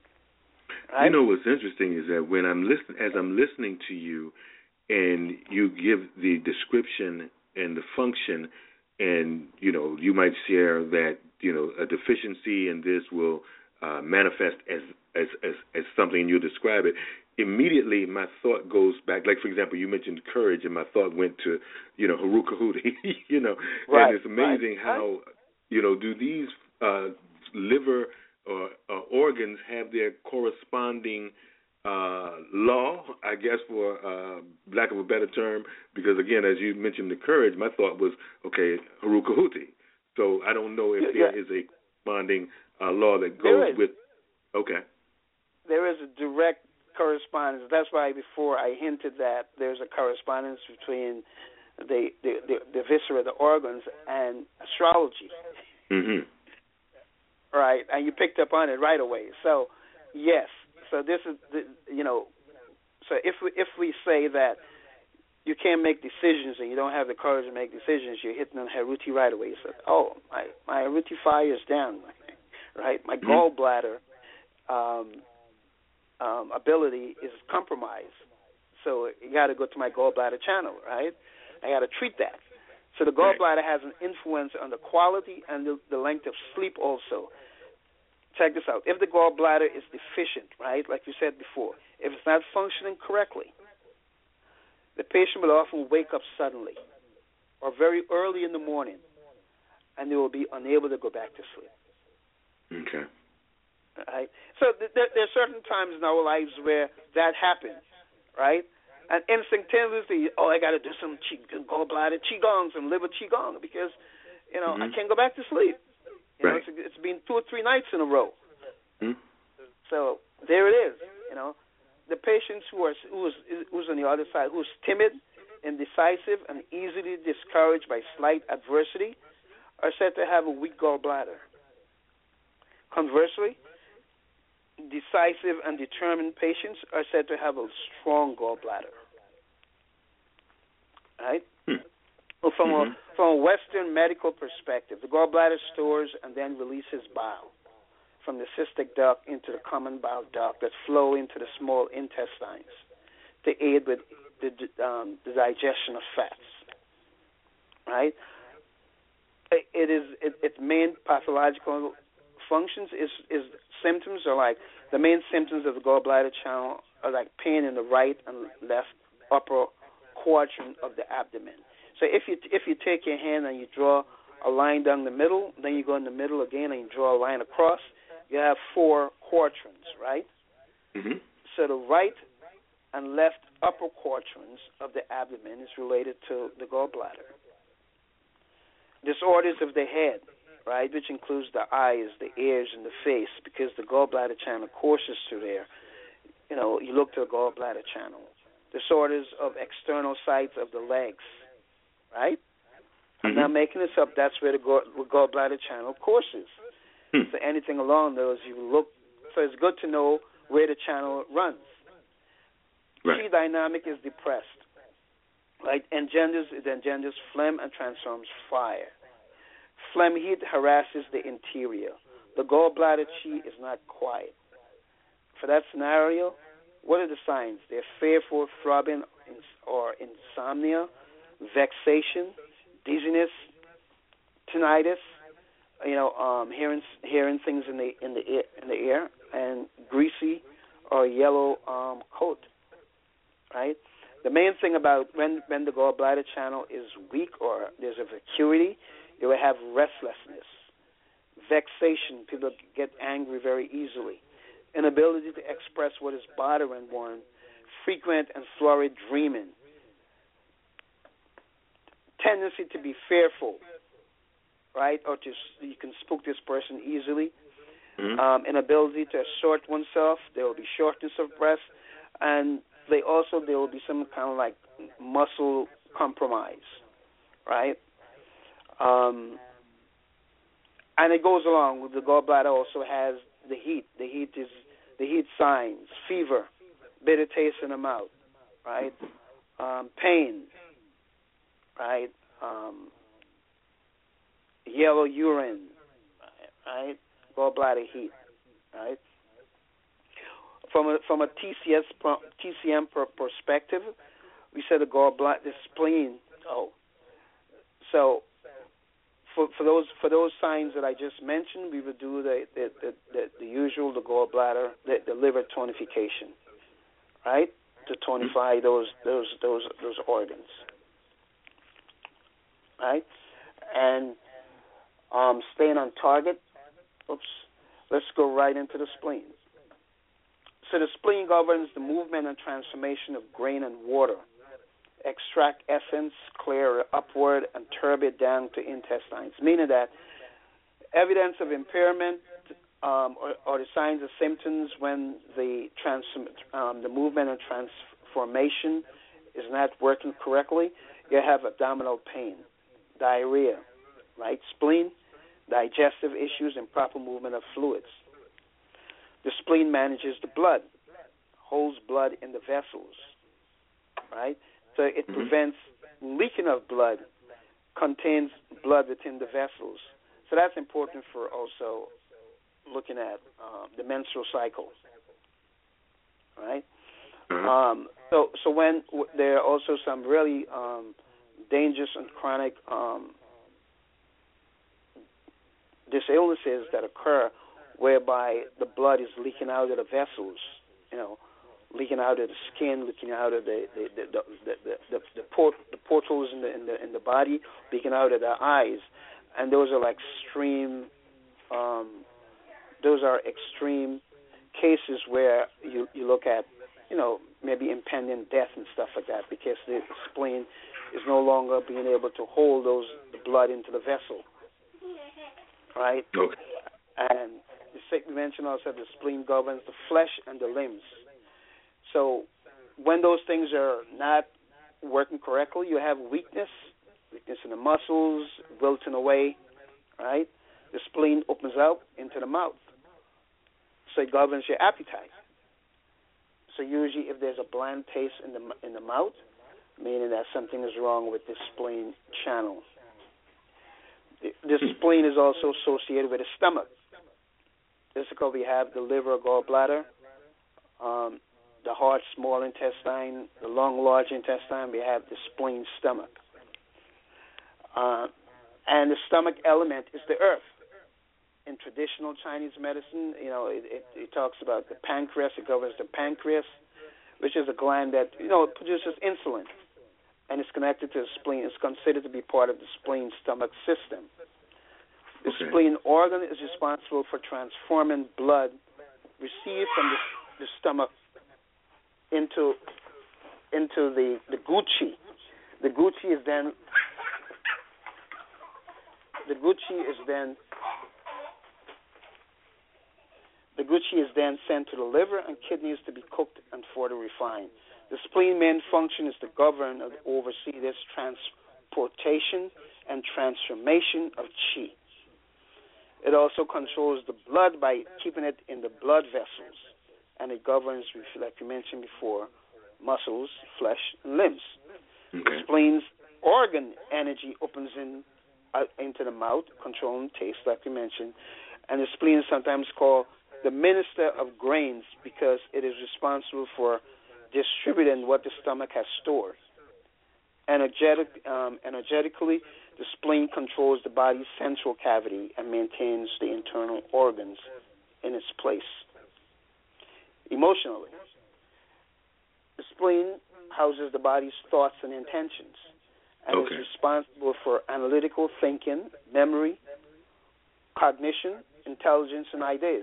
Right? You know what's interesting is that when I'm listening, as I'm listening to you, and you give the description and the function, and you know you might share that you know a deficiency in this will uh, manifest as, as as as something, you describe it. Immediately, my thought goes back. Like for example, you mentioned courage, and my thought went to you know Heruka Hootie. you know, right, and it's amazing right, how right. you know do these uh, liver or uh, organs have their corresponding Uh, law, I guess, for uh, lack of a better term, because again, as you mentioned, the courage. My thought was, okay, Heruka Hootie. So I don't know if yeah. there is a corresponding uh, law that goes with. Okay. There is a direct correspondence. That's why before I hinted that there's a correspondence between the the, the, the viscera, the organs, and astrology. Mm-hmm. Right, and you picked up on it right away. So, yes. So this is, the, you know, so if we if we say that you can't make decisions and you don't have the courage to make decisions, you're hitting on Heruti right away. You said, oh, my my Heruti fire is down, right? My mm-hmm. gallbladder um, um, ability is compromised. So you got to go to my gallbladder channel, right? I got to treat that. So the gallbladder has an influence on the quality and the, the length of sleep also. Check this out. If the gallbladder is deficient, right, like you said before, if it's not functioning correctly, the patient will often wake up suddenly or very early in the morning, and they will be unable to go back to sleep. Okay. Right? So th- there, there are certain times in our lives where that happens, right? And instinctively, oh, I got to do some chi- gallbladder qigong, some liver qigong, because, you know, mm-hmm. I can't go back to sleep. You know, right. it's, it's been two or three nights in a row. Mm-hmm. So there it is. You know, the patients who are who's who's on the other side, who's timid, indecisive, and easily discouraged by slight adversity, are said to have a weak gallbladder. Conversely, decisive and determined patients are said to have a strong gallbladder. Right? Hmm. Well, from mm-hmm. a from a Western medical perspective, the gallbladder stores and then releases bile from the cystic duct into the common bile duct that flow into the small intestines to aid with the, um, the digestion of fats. Right? It is it, its main pathological functions is is symptoms are like the main symptoms of the gallbladder channel are like pain in the right and left upper quadrant of the abdomen. So if you if you take your hand and you draw a line down the middle, then you go in the middle again and you draw a line across, you have four quadrants, right? Mm-hmm. So the right and left upper quadrants of the abdomen is related to the gallbladder. Disorders of the head, right, which includes the eyes, the ears, and the face, because the gallbladder channel courses through there. You know, you look to the gallbladder channel. Disorders of external sides of the legs, right? Mm-hmm. I'm not making this up. That's where the gall, gallbladder channel courses. Hmm. So anything along those, you look. So it's good to know where the channel runs. Right. Chi dynamic is depressed. Right? Engenders, it engenders phlegm and transforms fire. Phlegm heat harasses the interior. The gallbladder chi is not quiet. For that scenario, what are the signs? They're fearful, throbbing, or insomnia, vexation, dizziness, tinnitus, you know, um, hearing hearing things in the in the ear, in the air, and greasy or yellow um, coat. Right. The main thing about when when the gallbladder channel is weak or there's a vacuity, you will have restlessness, vexation. People get angry very easily. Inability to express what is bothering one, frequent and florid dreaming, tendency to be fearful, right, or to you can spook this person easily, mm-hmm. um, inability to assert oneself. There will be shortness of breath, and they also there will be some kind of like muscle compromise, right? Um, and it goes along with the gallbladder. Also has the heat. The heat is the heat signs: fever, bitter taste in the mouth, right? Um, pain, right? Um, yellow urine, right? Gallbladder heat, right? From a from a T C S T C M perspective, we said the gallbladder, the spleen. Oh, so for for those for those signs that I just mentioned, we would do the the the, the, the usual the gallbladder, the, the liver tonification, right? To tonify those those those those organs, right? And um, staying on target. Oops. Let's go right into the spleen. So the spleen governs the movement and transformation of grain and water. Extract essence, clear upward, and turb it down to intestines. Meaning that evidence of impairment um, or, or the signs or symptoms when the trans, um, the movement and transformation is not working correctly, you have abdominal pain, diarrhea, right? Spleen, digestive issues, improper movement of fluids. The spleen manages the blood, holds blood in the vessels, right? So it mm-hmm. prevents leaking of blood, contains blood within the vessels. So that's important for also looking at um, the menstrual cycle, right? Mm-hmm. Um, so, so when w- there are also some really um, dangerous and chronic um, these illnesses that occur whereby the blood is leaking out of the vessels, you know, leaking out of the skin, leaking out of the the the the the, the, the, port, the portals in the in the in the body, leaking out of the eyes, and those are like extreme. Um, those are extreme cases where you you look at, you know, maybe impending death and stuff like that because the spleen is no longer being able to hold those the blood into the vessel. Right? Okay. And we mentioned also the spleen governs the flesh and the limbs. So when those things are not working correctly, you have weakness, weakness in the muscles, wilting away, right? The spleen opens out into the mouth. So it governs your appetite. So usually if there's a bland taste in the in the mouth, meaning that something is wrong with the spleen channel. The spleen is also associated with the stomach. This is because we have the liver, gallbladder, um, the heart, small intestine, the lung, large intestine. We have the spleen, stomach. Uh, and the stomach element is the earth. In traditional Chinese medicine, you know, it, it, it talks about the pancreas. It governs the pancreas, which is a gland that, you know, produces insulin. And it's connected to the spleen. It's considered to be part of the spleen stomach system. The okay. spleen organ is responsible for transforming blood received from the, the stomach into into the, the guqi. The guqi is then the guqi is then the guqi is then sent to the liver and kidneys to be cooked and further refined. The spleen main function is to govern and oversee this transportation and transformation of qi. It also controls the blood by keeping it in the blood vessels, and it governs, like you mentioned before, muscles, flesh, and limbs. Okay. The spleen's organ energy opens in uh, into the mouth, controlling taste, like you mentioned, and the spleen is sometimes called the minister of grains because it is responsible for distributing what the stomach has stored. Energetic, um, energetically, the spleen controls the body's central cavity and maintains the internal organs in its place. Emotionally, the spleen houses the body's thoughts and intentions and okay. is responsible for analytical thinking, memory, cognition, intelligence, and ideas.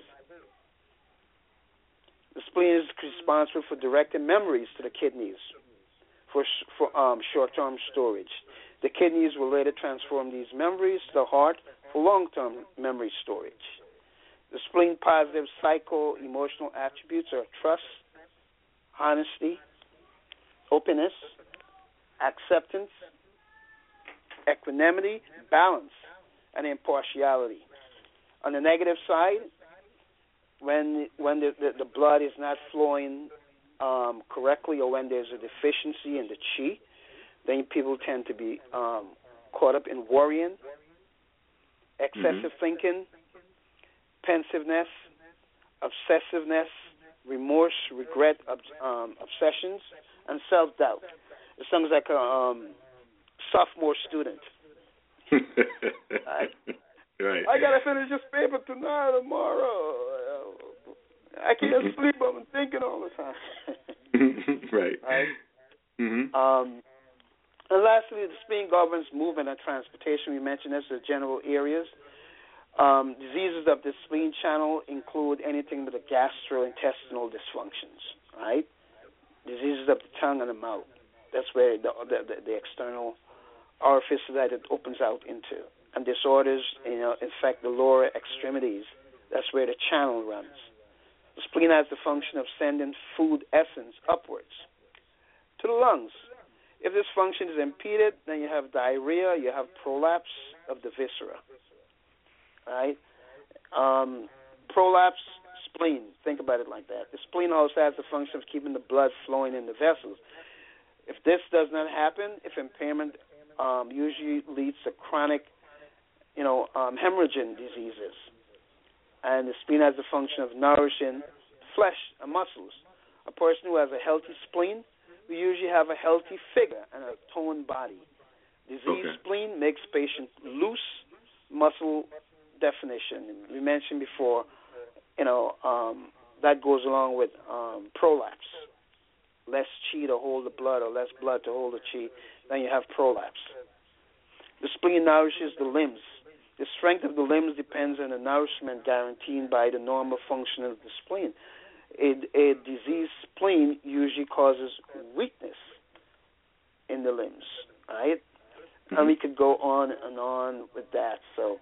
The spleen is responsible for directing memories to the kidneys for, for um, short-term storage. The kidneys will later transform these memories to the heart for long-term memory storage. The spleen positive psycho-emotional attributes are trust, honesty, openness, acceptance, equanimity, balance, and impartiality. On the negative side, when when the, the, the blood is not flowing um, correctly, or when there's a deficiency in the chi, then people tend to be um, caught up in worrying, excessive mm-hmm. thinking, pensiveness, obsessiveness, remorse, regret, um, obsessions, and self-doubt. It sounds like a um, sophomore student. I, right. I gotta finish this paper tonight or tomorrow. I can't sleep. I'm thinking all the time. right. Right. Mm-hmm. Um, and lastly, the spleen governs movement and transportation. We mentioned as the general areas. Um, diseases of the spleen channel include anything with the gastrointestinal dysfunctions. Right. Diseases of the tongue and the mouth. That's where the the, the external orifice that it opens out into. And disorders, you know, affect the lower extremities. That's where the channel runs. The spleen has the function of sending food essence upwards to the lungs. If this function is impeded, then you have diarrhea, you have prolapse of the viscera. Right? Um, prolapse, spleen. Think about it like that. The spleen also has the function of keeping the blood flowing in the vessels. If this does not happen, if impairment um, usually leads to chronic, you know, um, hemorrhaging diseases. And the spleen has the function of nourishing flesh and muscles. A person who has a healthy spleen will usually have a healthy figure and a toned body. Diseased okay. spleen makes patient loose muscle definition. We mentioned before, you know, um, that goes along with um, prolapse. Less chi to hold the blood or less blood to hold the chi, then you have prolapse. The spleen nourishes the limbs. The strength of the limbs depends on the nourishment guaranteed by the normal function of the spleen. A, a diseased spleen usually causes weakness in the limbs, right? Mm-hmm. And we could go on and on with that. So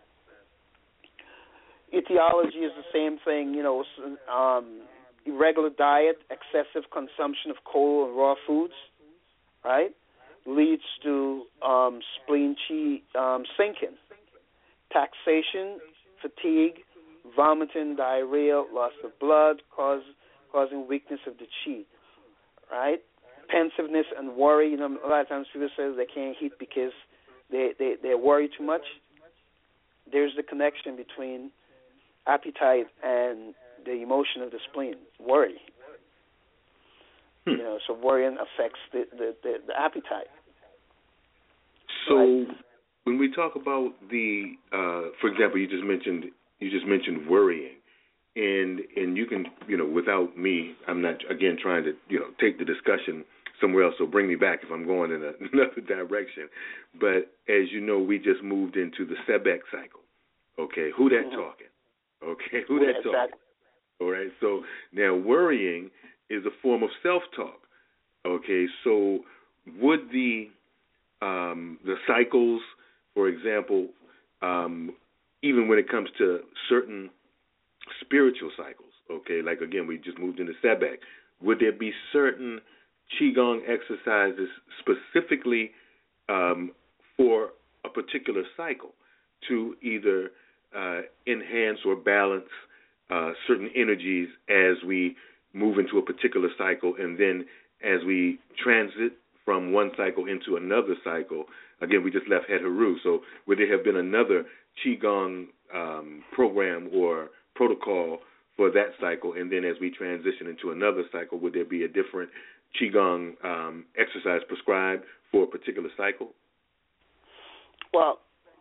etiology is the same thing, you know, um, irregular diet, excessive consumption of cold and raw foods, right, leads to um, spleen chi um, sinking. Taxation, fatigue, vomiting, diarrhea, loss of blood, cause, causing weakness of the chi, right? Pensiveness and worry. You know, a lot of times people say they can't eat because they, they, they worry too much. There's the connection between appetite and the emotion of the spleen, worry. Hmm. You know, so worrying affects the, the, the, the appetite. So right? When we talk about the, uh, for example, you just mentioned you just mentioned worrying, and and you can, you know, without me, I'm not again trying to, you know, take the discussion somewhere else. So bring me back if I'm going in a, another direction. But as you know, we just moved into the Sebek cycle. Okay, who that mm-hmm. talking? Okay, who that exactly. talking? All right. So now worrying is a form of self-talk. Okay. So would the um, the cycles, for example, um, even when it comes to certain spiritual cycles, okay, like again, we just moved into Sebek, would there be certain Qigong exercises specifically um, for a particular cycle to either uh, enhance or balance uh, certain energies as we move into a particular cycle, and then as we transit from one cycle into another cycle? Again, we just left Het Heru, so would there have been another Qigong um, program or protocol for that cycle, and then as we transition into another cycle, would there be a different Qigong um, exercise prescribed for a particular cycle? Well,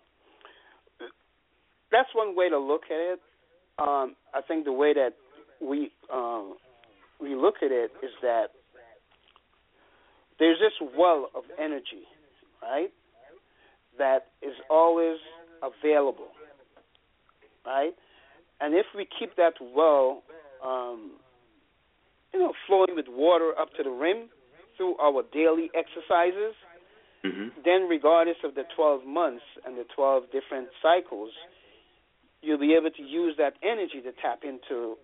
that's one way to look at it. Um, I think the way that we um, we look at it is that there's this well of energy, right, that is always available, right? And if we keep that well, um, you know, flowing with water up to the rim through our daily exercises, mm-hmm. then regardless of the twelve months and the twelve different cycles, you'll be able to use that energy to tap into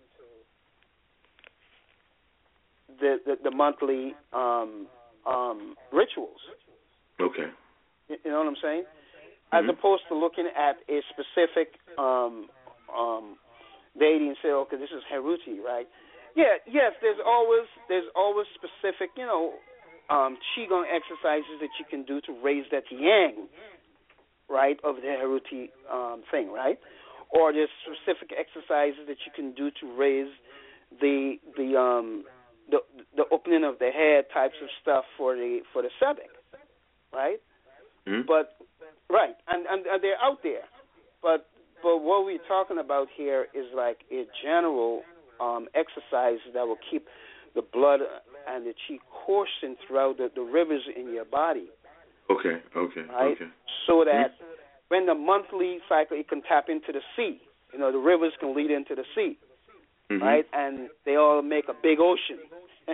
the the, the monthly um, um, rituals. Okay. You know what I'm saying? Mm-hmm. As opposed to looking at a specific um, um, deity and say, okay, this is Heruti, right? Yeah, yes. There's always there's always specific, you know, um, qigong exercises that you can do to raise that yang, right, of the Heruti um, thing, right? Or there's specific exercises that you can do to raise the the um, the the opening of the head types of stuff for the for the sebek, right? Mm-hmm. But right, and, and and they're out there, but but what we're talking about here is like a general um, exercise that will keep the blood and the chi coursing throughout the, the rivers in your body. Okay, okay, right? okay. So that mm-hmm. when the monthly cycle, it can tap into the sea. You know, the rivers can lead into the sea, mm-hmm. right? And they all make a big ocean.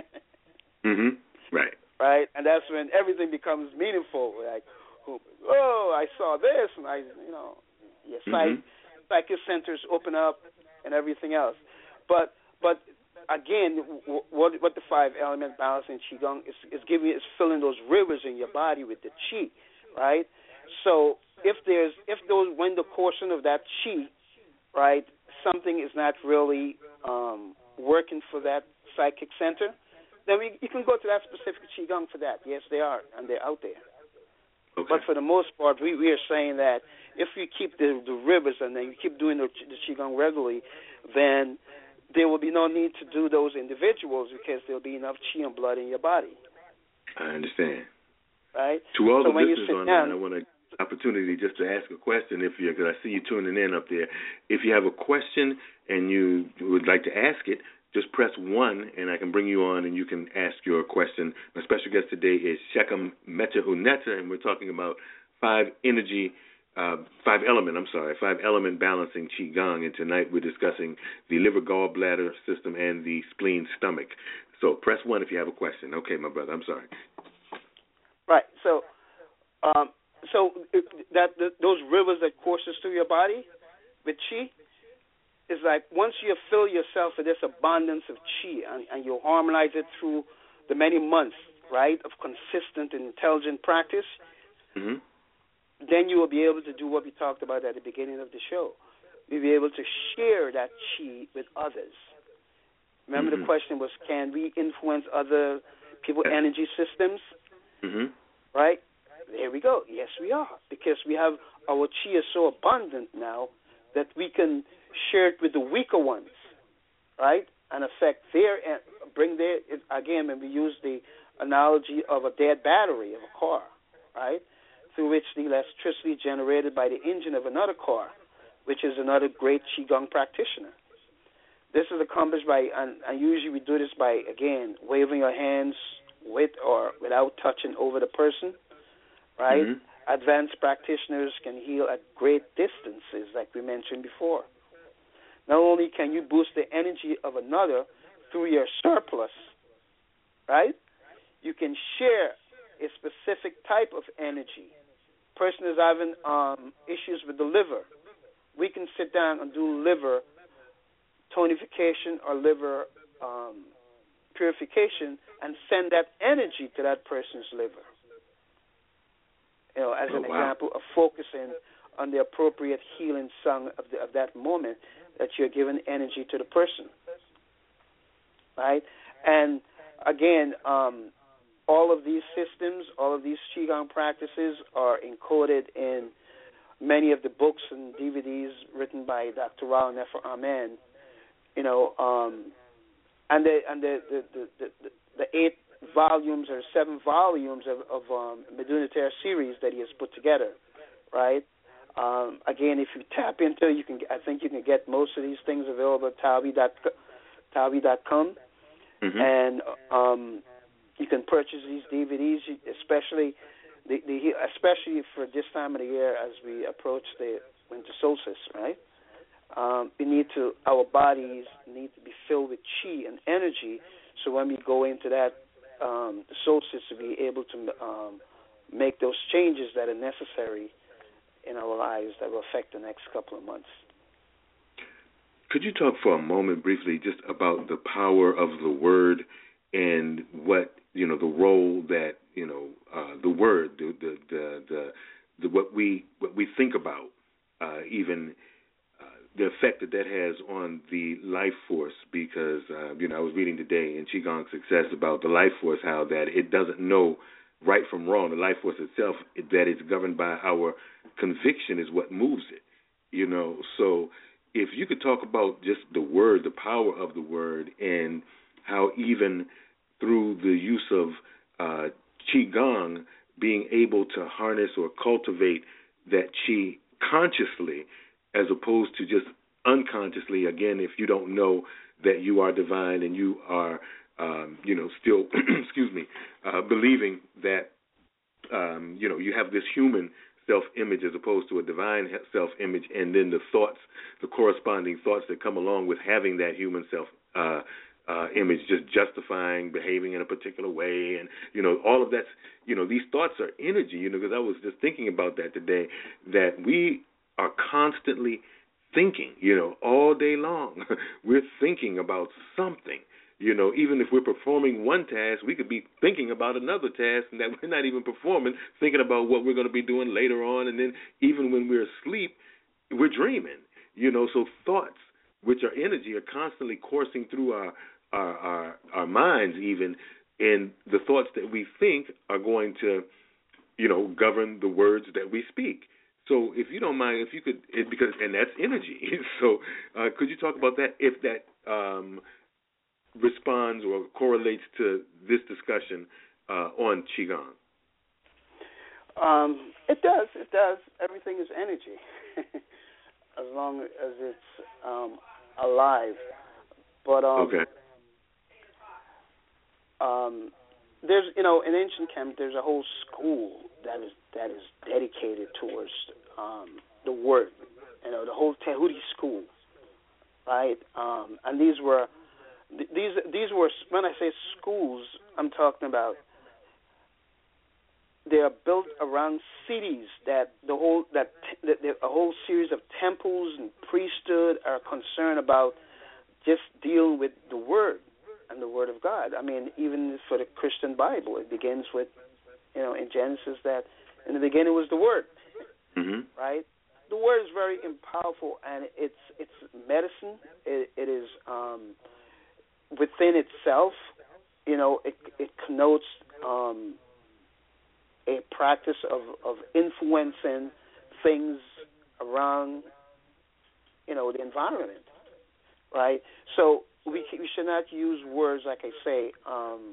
mm-hmm. Right. Right, and that's when everything becomes meaningful. Like, oh, I saw this, and I, you know, your psych, mm-hmm. psychic centers open up and everything else. But, but again, what what the five element balance in qigong is is giving is filling those rivers in your body with the qi, right? So if there's if those when the portion of that qi, right, something is not really um, working for that psychic center, then we, you can go to that specific qigong for that. Yes, they are, and they're out there. Okay. But for the most part, we, we are saying that if you keep the, the rivers and then you keep doing the, the qigong regularly, then there will be no need to do those individuals because there will be enough qi and blood in your body. I understand. Right? To all so the when listeners you sit online, down, I want an opportunity just to ask a question if you, because I see you tuning in up there. If you have a question and you would like to ask it, just press one, and I can bring you on, and you can ask your question. My special guest today is Shechem Meta Uneta, and we're talking about five energy, uh, five element, I'm sorry, five element balancing Qigong, and tonight we're discussing the liver gallbladder system and the spleen stomach. So press one if you have a question. Okay, my brother, I'm sorry. Right, so um, so that the, those rivers that courses through your body with Qi, is like once you fill yourself with this abundance of qi and, and you harmonize it through the many months, right, of consistent and intelligent practice, mm-hmm. then you will be able to do what we talked about at the beginning of the show. You'll be able to share that qi with others. Remember mm-hmm. the question was, can we influence other people's energy systems? Mm-hmm. Right? There we go. Yes, we are. Because we have our qi is so abundant now that we can share it with the weaker ones, right? And affect their, bring their, again, when we use the analogy of a dead battery of a car, right? Through which the electricity generated by the engine of another car, which is another great Qigong practitioner. This is accomplished by, and, and usually we do this by, again, waving your hands with or without touching over the person, right? Mm-hmm. Advanced practitioners can heal at great distances, like we mentioned before. Not only can you boost the energy of another through your surplus, right? You can share a specific type of energy. Person is having um, issues with the liver. We can sit down and do liver tonification or liver um, purification and send that energy to that person's liver. You know, as oh, an wow. example of focusing on the appropriate healing song of, the, of that moment that you're giving energy to the person, right? And again, um, all of these systems, all of these Qigong practices are encoded in many of the books and D V Ds written by Doctor Rao Nefer Amen. You know, um, and the and the the, the, the, the eight volumes or seven volumes of, of um, Meduna Terra series that he has put together, right? Um, again, if you tap into, you can. I think you can get most of these things available at Tawi dot com, mm-hmm. and um, you can purchase these D V Ds, especially the, the especially for this time of the year as we approach the winter solstice, right? Um, we need to. Our bodies need to be filled with chi and energy, so when we go into that um, solstice, to be able to um, make those changes that are necessary in our lives that will affect the next couple of months. Could you talk for a moment briefly just about the power of the word and what, you know, the role that, you know, uh, the word, the the the, the, the what we what we think about, uh, even uh, the effect that that has on the life force? Because uh, you know, I was reading today in Qigong Success about the life force, how that it doesn't know right from wrong. The life force itself, that it's governed by our conviction, is what moves it. You know, so if you could talk about just the word, the power of the word, and how even through the use of uh, Qigong, being able to harness or cultivate that Qi consciously as opposed to just unconsciously, again, if you don't know that you are divine and you are, um, you know, still, excuse me, uh, believing that, um, you know, you have this human self-image as opposed to a divine self-image, and then the thoughts, the corresponding thoughts that come along with having that human self uh, uh, image, just justifying, behaving in a particular way, and, you know, all of that, you know, these thoughts are energy, you know, because I was just thinking about that today, that we are constantly thinking, you know, all day long. We're thinking about something. You know, even if we're performing one task, we could be thinking about another task and that we're not even performing, thinking about what we're going to be doing later on. And then even when we're asleep, we're dreaming. You know, so thoughts, which are energy, are constantly coursing through our our, our, our minds even, and the thoughts that we think are going to, you know, govern the words that we speak. So if you don't mind, if you could, it, because, and that's energy. So uh, could you talk about that, if that um, responds or correlates to this discussion uh, on Qigong? Um, it does. It does. Everything is energy, as long as it's um, alive. But um, okay. Um, there's, you know, in ancient Kemet, there's a whole school that is that is dedicated towards um, the word. You know, the whole Tehuti school, right? Um, and these were these these were when I say schools, I'm talking about they are built around cities that the whole that, that a whole series of temples and priesthood are concerned about just dealing with the word and the word of God. I mean, even for the Christian Bible, it begins with, you know, in Genesis that in the beginning was the word, mm-hmm. right? The word is very powerful, and it's it's medicine. It, it is um, within itself. You know, it it connotes um, a practice of, of influencing things around, you know, the environment, right? So we we should not use words, like I say, um,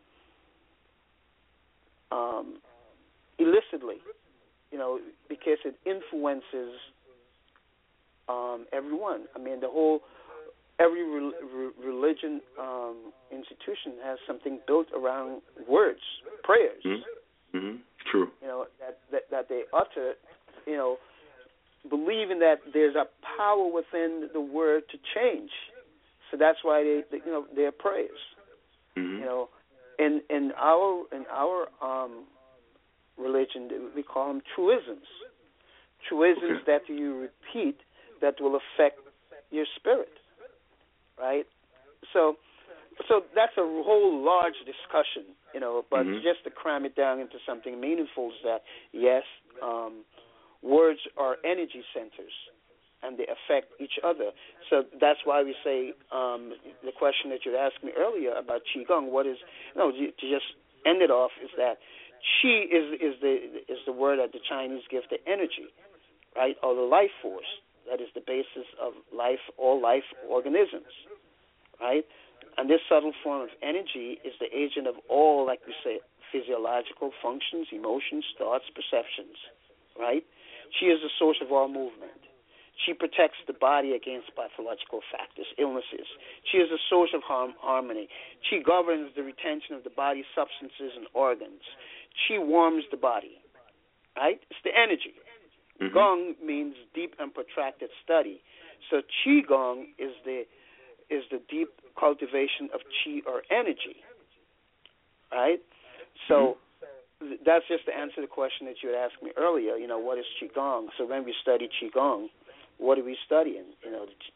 um, illicitly, you know, because it influences um, everyone. I mean, the whole, every re- re- religion um, institution has something built around words, prayers. Mm-hmm. Mm-hmm. True. You know, that, that that they utter, you know, believing that there's a power within the word to change. So that's why they, they you know, they're prayers. Mm-hmm. You know, in in our in our um, religion, we call them truisms. Truisms okay. that you repeat that will affect your spirit, right? So, so that's a whole large discussion, you know. But mm-hmm. just to cram it down into something meaningful is that yes, um, words are energy centers, and they affect each other. So that's why we say um, the question that you asked me earlier about Qigong. What is, you know, to just end it off is that Qi is is the is the word that the Chinese give to energy, right, or the life force. That is the basis of life, all life organisms, right? And this subtle form of energy is the agent of all, like we say, physiological functions, emotions, thoughts, perceptions, right? Qi is the source of all movement. Qi protects the body against pathological factors, illnesses. Qi is the source of harm, harmony. Qi governs the retention of the body's substances and organs. Qi warms the body, right? It's the energy. Mm-hmm. Gong means deep and protracted study. So Qi Gong is the is the deep cultivation of Qi or energy, right? So mm-hmm. that's just to answer the question that you had asked me earlier. You know, what is Qigong? So when we study Qigong, what are we studying? You know,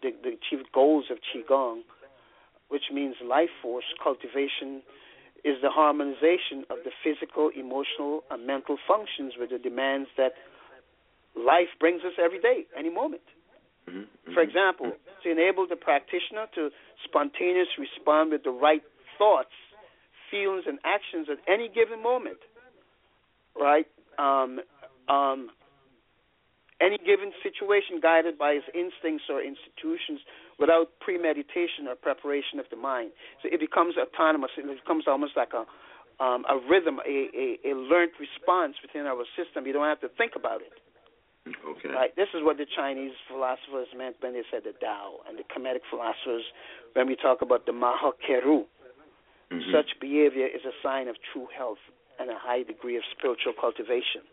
the, the chief goals of Qigong, which means life force cultivation, is the harmonization of the physical, emotional, and mental functions with the demands that life brings us every day, any moment. Mm-hmm. For example, to enable the practitioner to spontaneously respond with the right thoughts, feelings, and actions at any given moment, right? Um, um, any given situation guided by his instincts or institutions without premeditation or preparation of the mind. So it becomes autonomous. It becomes almost like a um, a rhythm, a, a, a learned response within our system. You don't have to think about it. Okay. Right. This is what the Chinese philosophers meant when they said the Tao, and the Kemetic philosophers when we talk about the Maha Keru. Mm-hmm. Such behavior is a sign of true health and a high degree of spiritual cultivation.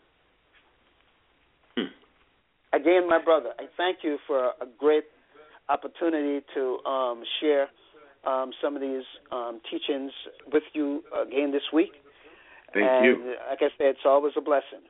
Hmm. Again, my brother, I thank you for a great opportunity to um, share um, some of these um, teachings with you again this week. Thank and you. Like I said, it's always a blessing.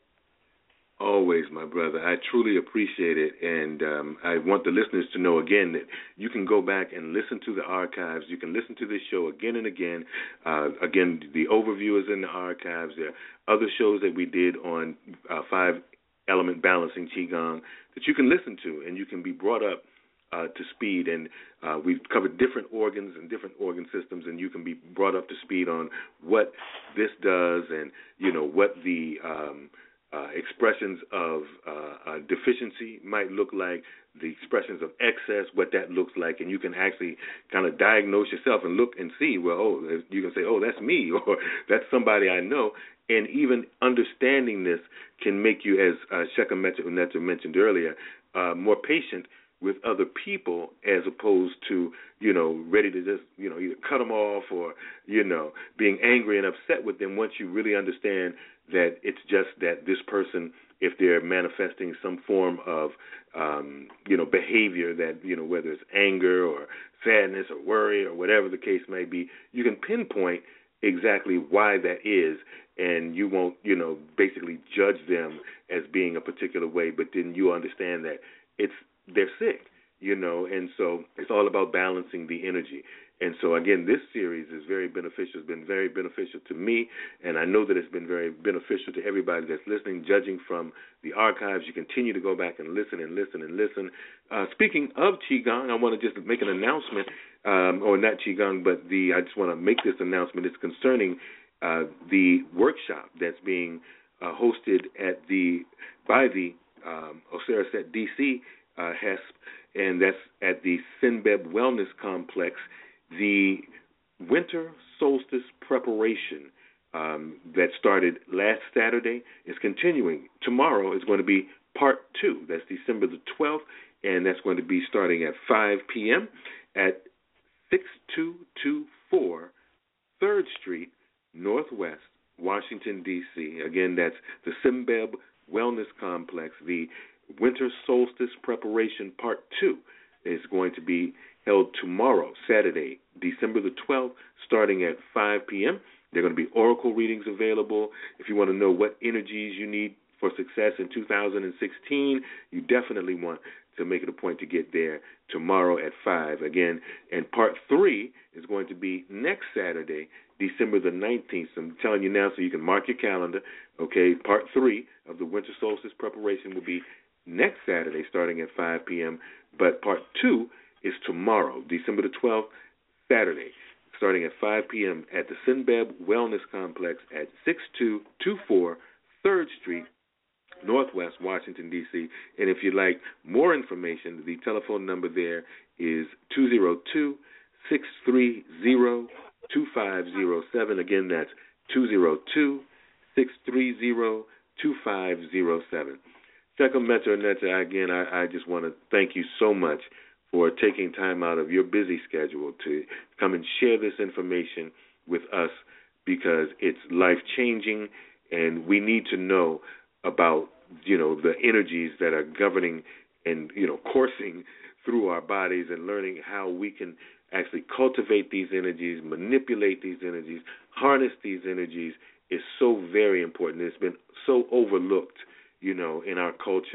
Always, my brother. I truly appreciate it, and um, I want the listeners to know, again, that you can go back and listen to the archives. You can listen to this show again and again. Uh, again, the overview is in the archives. There are other shows that we did on uh, five-element balancing Qigong that you can listen to, and you can be brought up uh, to speed. And uh, we've covered different organs and different organ systems, and you can be brought up to speed on what this does and, you know, what the um, – Uh, expressions of uh, uh, deficiency might look like, the expressions of excess, what that looks like, and you can actually kind of diagnose yourself and look and see, well, oh, you can say, oh, that's me, or that's somebody I know, and even understanding this can make you, as uh, Sheikh Unetu mentioned earlier, uh, more patient with other people as opposed to, you know, ready to just, you know, either cut them off or, you know, being angry and upset with them once you really understand that it's just that this person, if they're manifesting some form of, um, you know, behavior that, you know, whether it's anger or sadness or worry or whatever the case may be, you can pinpoint exactly why that is, and you won't, you know, basically judge them as being a particular way, but then you understand that it's they're sick, you know, and so it's all about balancing the energy. And so, again, this series is very beneficial. It's been very beneficial to me, and I know that it's been very beneficial to everybody that's listening, judging from the archives. You continue to go back and listen and listen and listen. Uh, speaking of Qigong, I want to just make an announcement, um, or not Qigong, but the I just want to make this announcement. It's concerning uh, the workshop that's being uh, hosted at the by the um, Osiris at D C uh, H E S P, and that's at the Sinbeb Wellness Complex. The winter solstice preparation um, that started last Saturday is continuing. Tomorrow is going to be part two. That's December the twelfth, and that's going to be starting at five p.m. at six two two four third Street, Northwest, Washington, D C Again, that's the Sinbeb Wellness Complex. The winter solstice preparation part two is going to be held tomorrow, Saturday, December the twelfth, starting at five p.m. There are going to be oracle readings available. If you want to know what energies you need for success in two thousand sixteen, you definitely want to make it a point to get there tomorrow at five. Again, and part three is going to be next Saturday, December the nineteenth. So I'm telling you now so you can mark your calendar. Okay, part three of the winter solstice preparation will be next Saturday starting at five p.m., but part two is tomorrow, December the twelfth, Saturday, starting at five p.m. at the Sinbeb Wellness Complex at six two two four third Street, Northwest, Washington, D C And if you'd like more information, the telephone number there is two zero two, six three zero, two five zero seven. Again, that's two zero two, six three zero, two five zero seven. Sheikh Unetu, again, I, I just want to thank you so much for taking time out of your busy schedule to come and share this information with us, because it's life-changing, and we need to know about, you know, the energies that are governing and, you know, coursing through our bodies, and learning how we can actually cultivate these energies, manipulate these energies, harness these energies is so very important. It's been so overlooked, you know, in our culture.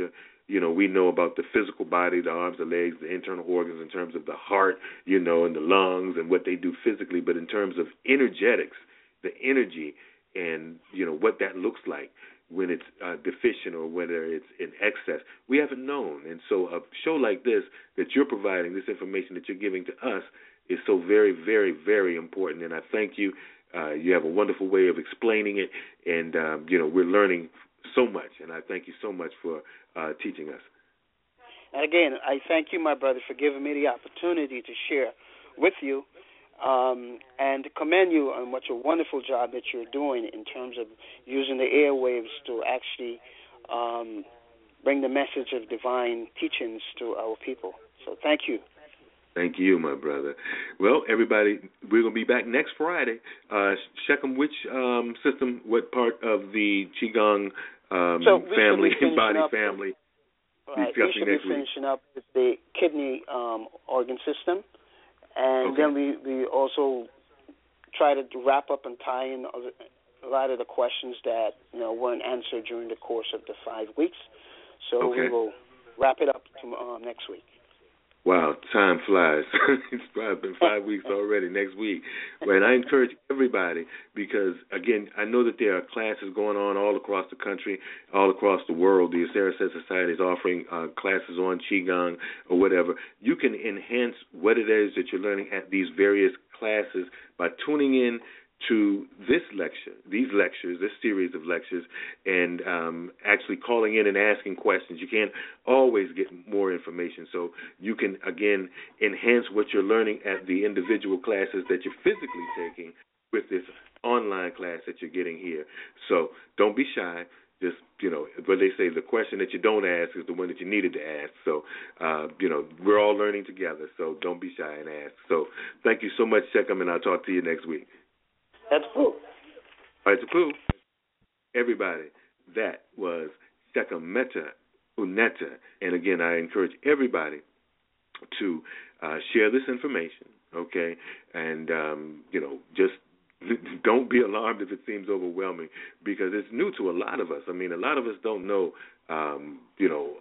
you know, we know about the physical body, the arms, the legs, the internal organs in terms of the heart, you know, and the lungs and what they do physically. But in terms of energetics, the energy and, you know, what that looks like when it's uh, deficient or whether it's in excess, we haven't known. And so a show like this that you're providing, this information that you're giving to us, is so very, very, very important. And I thank you. Uh, you have a wonderful way of explaining it, and, um, you know, we're learning so much, and I thank you so much for uh, teaching us. And again, I thank you, my brother, for giving me the opportunity to share with you um, and to commend you on what a wonderful job that you're doing in terms of using the airwaves to actually um, bring the message of divine teachings to our people. So thank you. Thank you, my brother. Well, everybody, we're going to be back next Friday. Uh, Shechem, which um, system, what part of the Qigong um, so family and body up, family? Right, we should be finishing up with the kidney um, organ system. And okay. then we, we also try to wrap up and tie in a lot of the questions that, you know, weren't answered during the course of the five weeks. So okay. we will wrap it up to, uh, next week. Wow, time flies. It's probably been five weeks already, next week. And I encourage everybody because, again, I know that there are classes going on all across the country, all across the world. The Saracen Society is offering uh, classes on Qigong or whatever. You can enhance what it is that you're learning at these various classes by tuning in to this lecture, these lectures, this series of lectures, and um, actually calling in and asking questions. You can't always get more information, so you can, again, enhance what you're learning at the individual classes that you're physically taking with this online class that you're getting here. So don't be shy. Just, you know, what they say, the question that you don't ask is the one that you needed to ask. So, uh, you know, we're all learning together, so don't be shy and ask. So thank you so much, Shechem, and I'll talk to you next week. That's cool. All right, so cool. Everybody, that was Shechem Meta Uneta. And again, I encourage everybody to uh, share this information, okay? And, um, you know, just don't be alarmed if it seems overwhelming because it's new to a lot of us. I mean, a lot of us don't know, um, you know,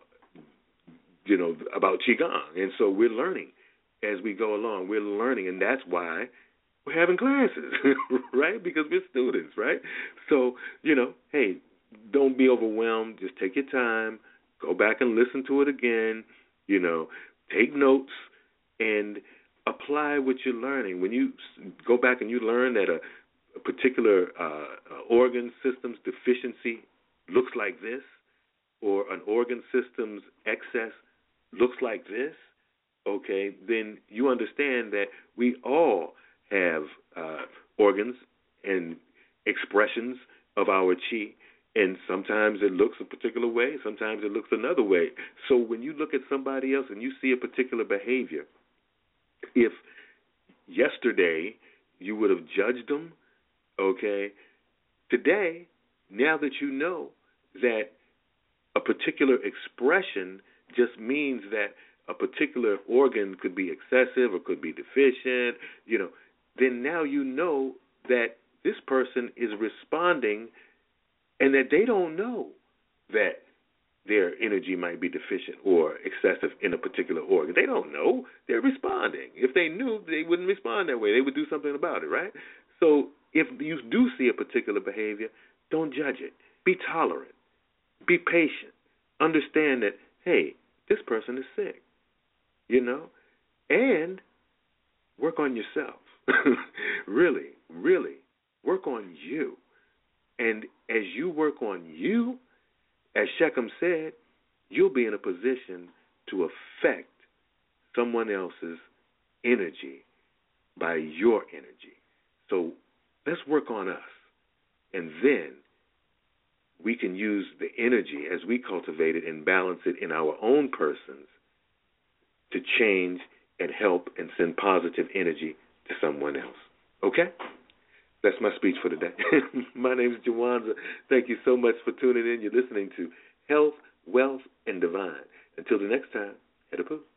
you know, about Qigong. And so we're learning as we go along. We're learning, and that's why we're having classes, right? Because we're students, right? So, you know, hey, don't be overwhelmed. Just take your time. Go back and listen to it again. You know, take notes and apply what you're learning. When you go back and you learn that a, a particular uh, organ system's deficiency looks like this, or an organ system's excess looks like this, okay, then you understand that we all have uh, organs and expressions of our chi, and sometimes it looks a particular way, sometimes it looks another way. So when you look at somebody else and you see a particular behavior, if yesterday you would have judged them, okay, today, now that you know that a particular expression just means that a particular organ could be excessive or could be deficient, you know, then now you know that this person is responding and that they don't know that their energy might be deficient or excessive in a particular organ. They don't know. They're responding. If they knew, they wouldn't respond that way. They would do something about it, right? So if you do see a particular behavior, don't judge it. Be tolerant. Be patient. Understand that, hey, this person is sick, you know, and work on yourself. really, really work on you. And as you work on you, as Shechem said, you'll be in a position to affect someone else's energy by your energy. So let's work on us. And then we can use the energy as we cultivate it and balance it in our own persons to change and help and send positive energy to someone else. Okay? That's my speech for today. My name is Jawanza. Thank you so much for tuning in. You're listening to Health, Wealth, and Divine. Until the next time, head up.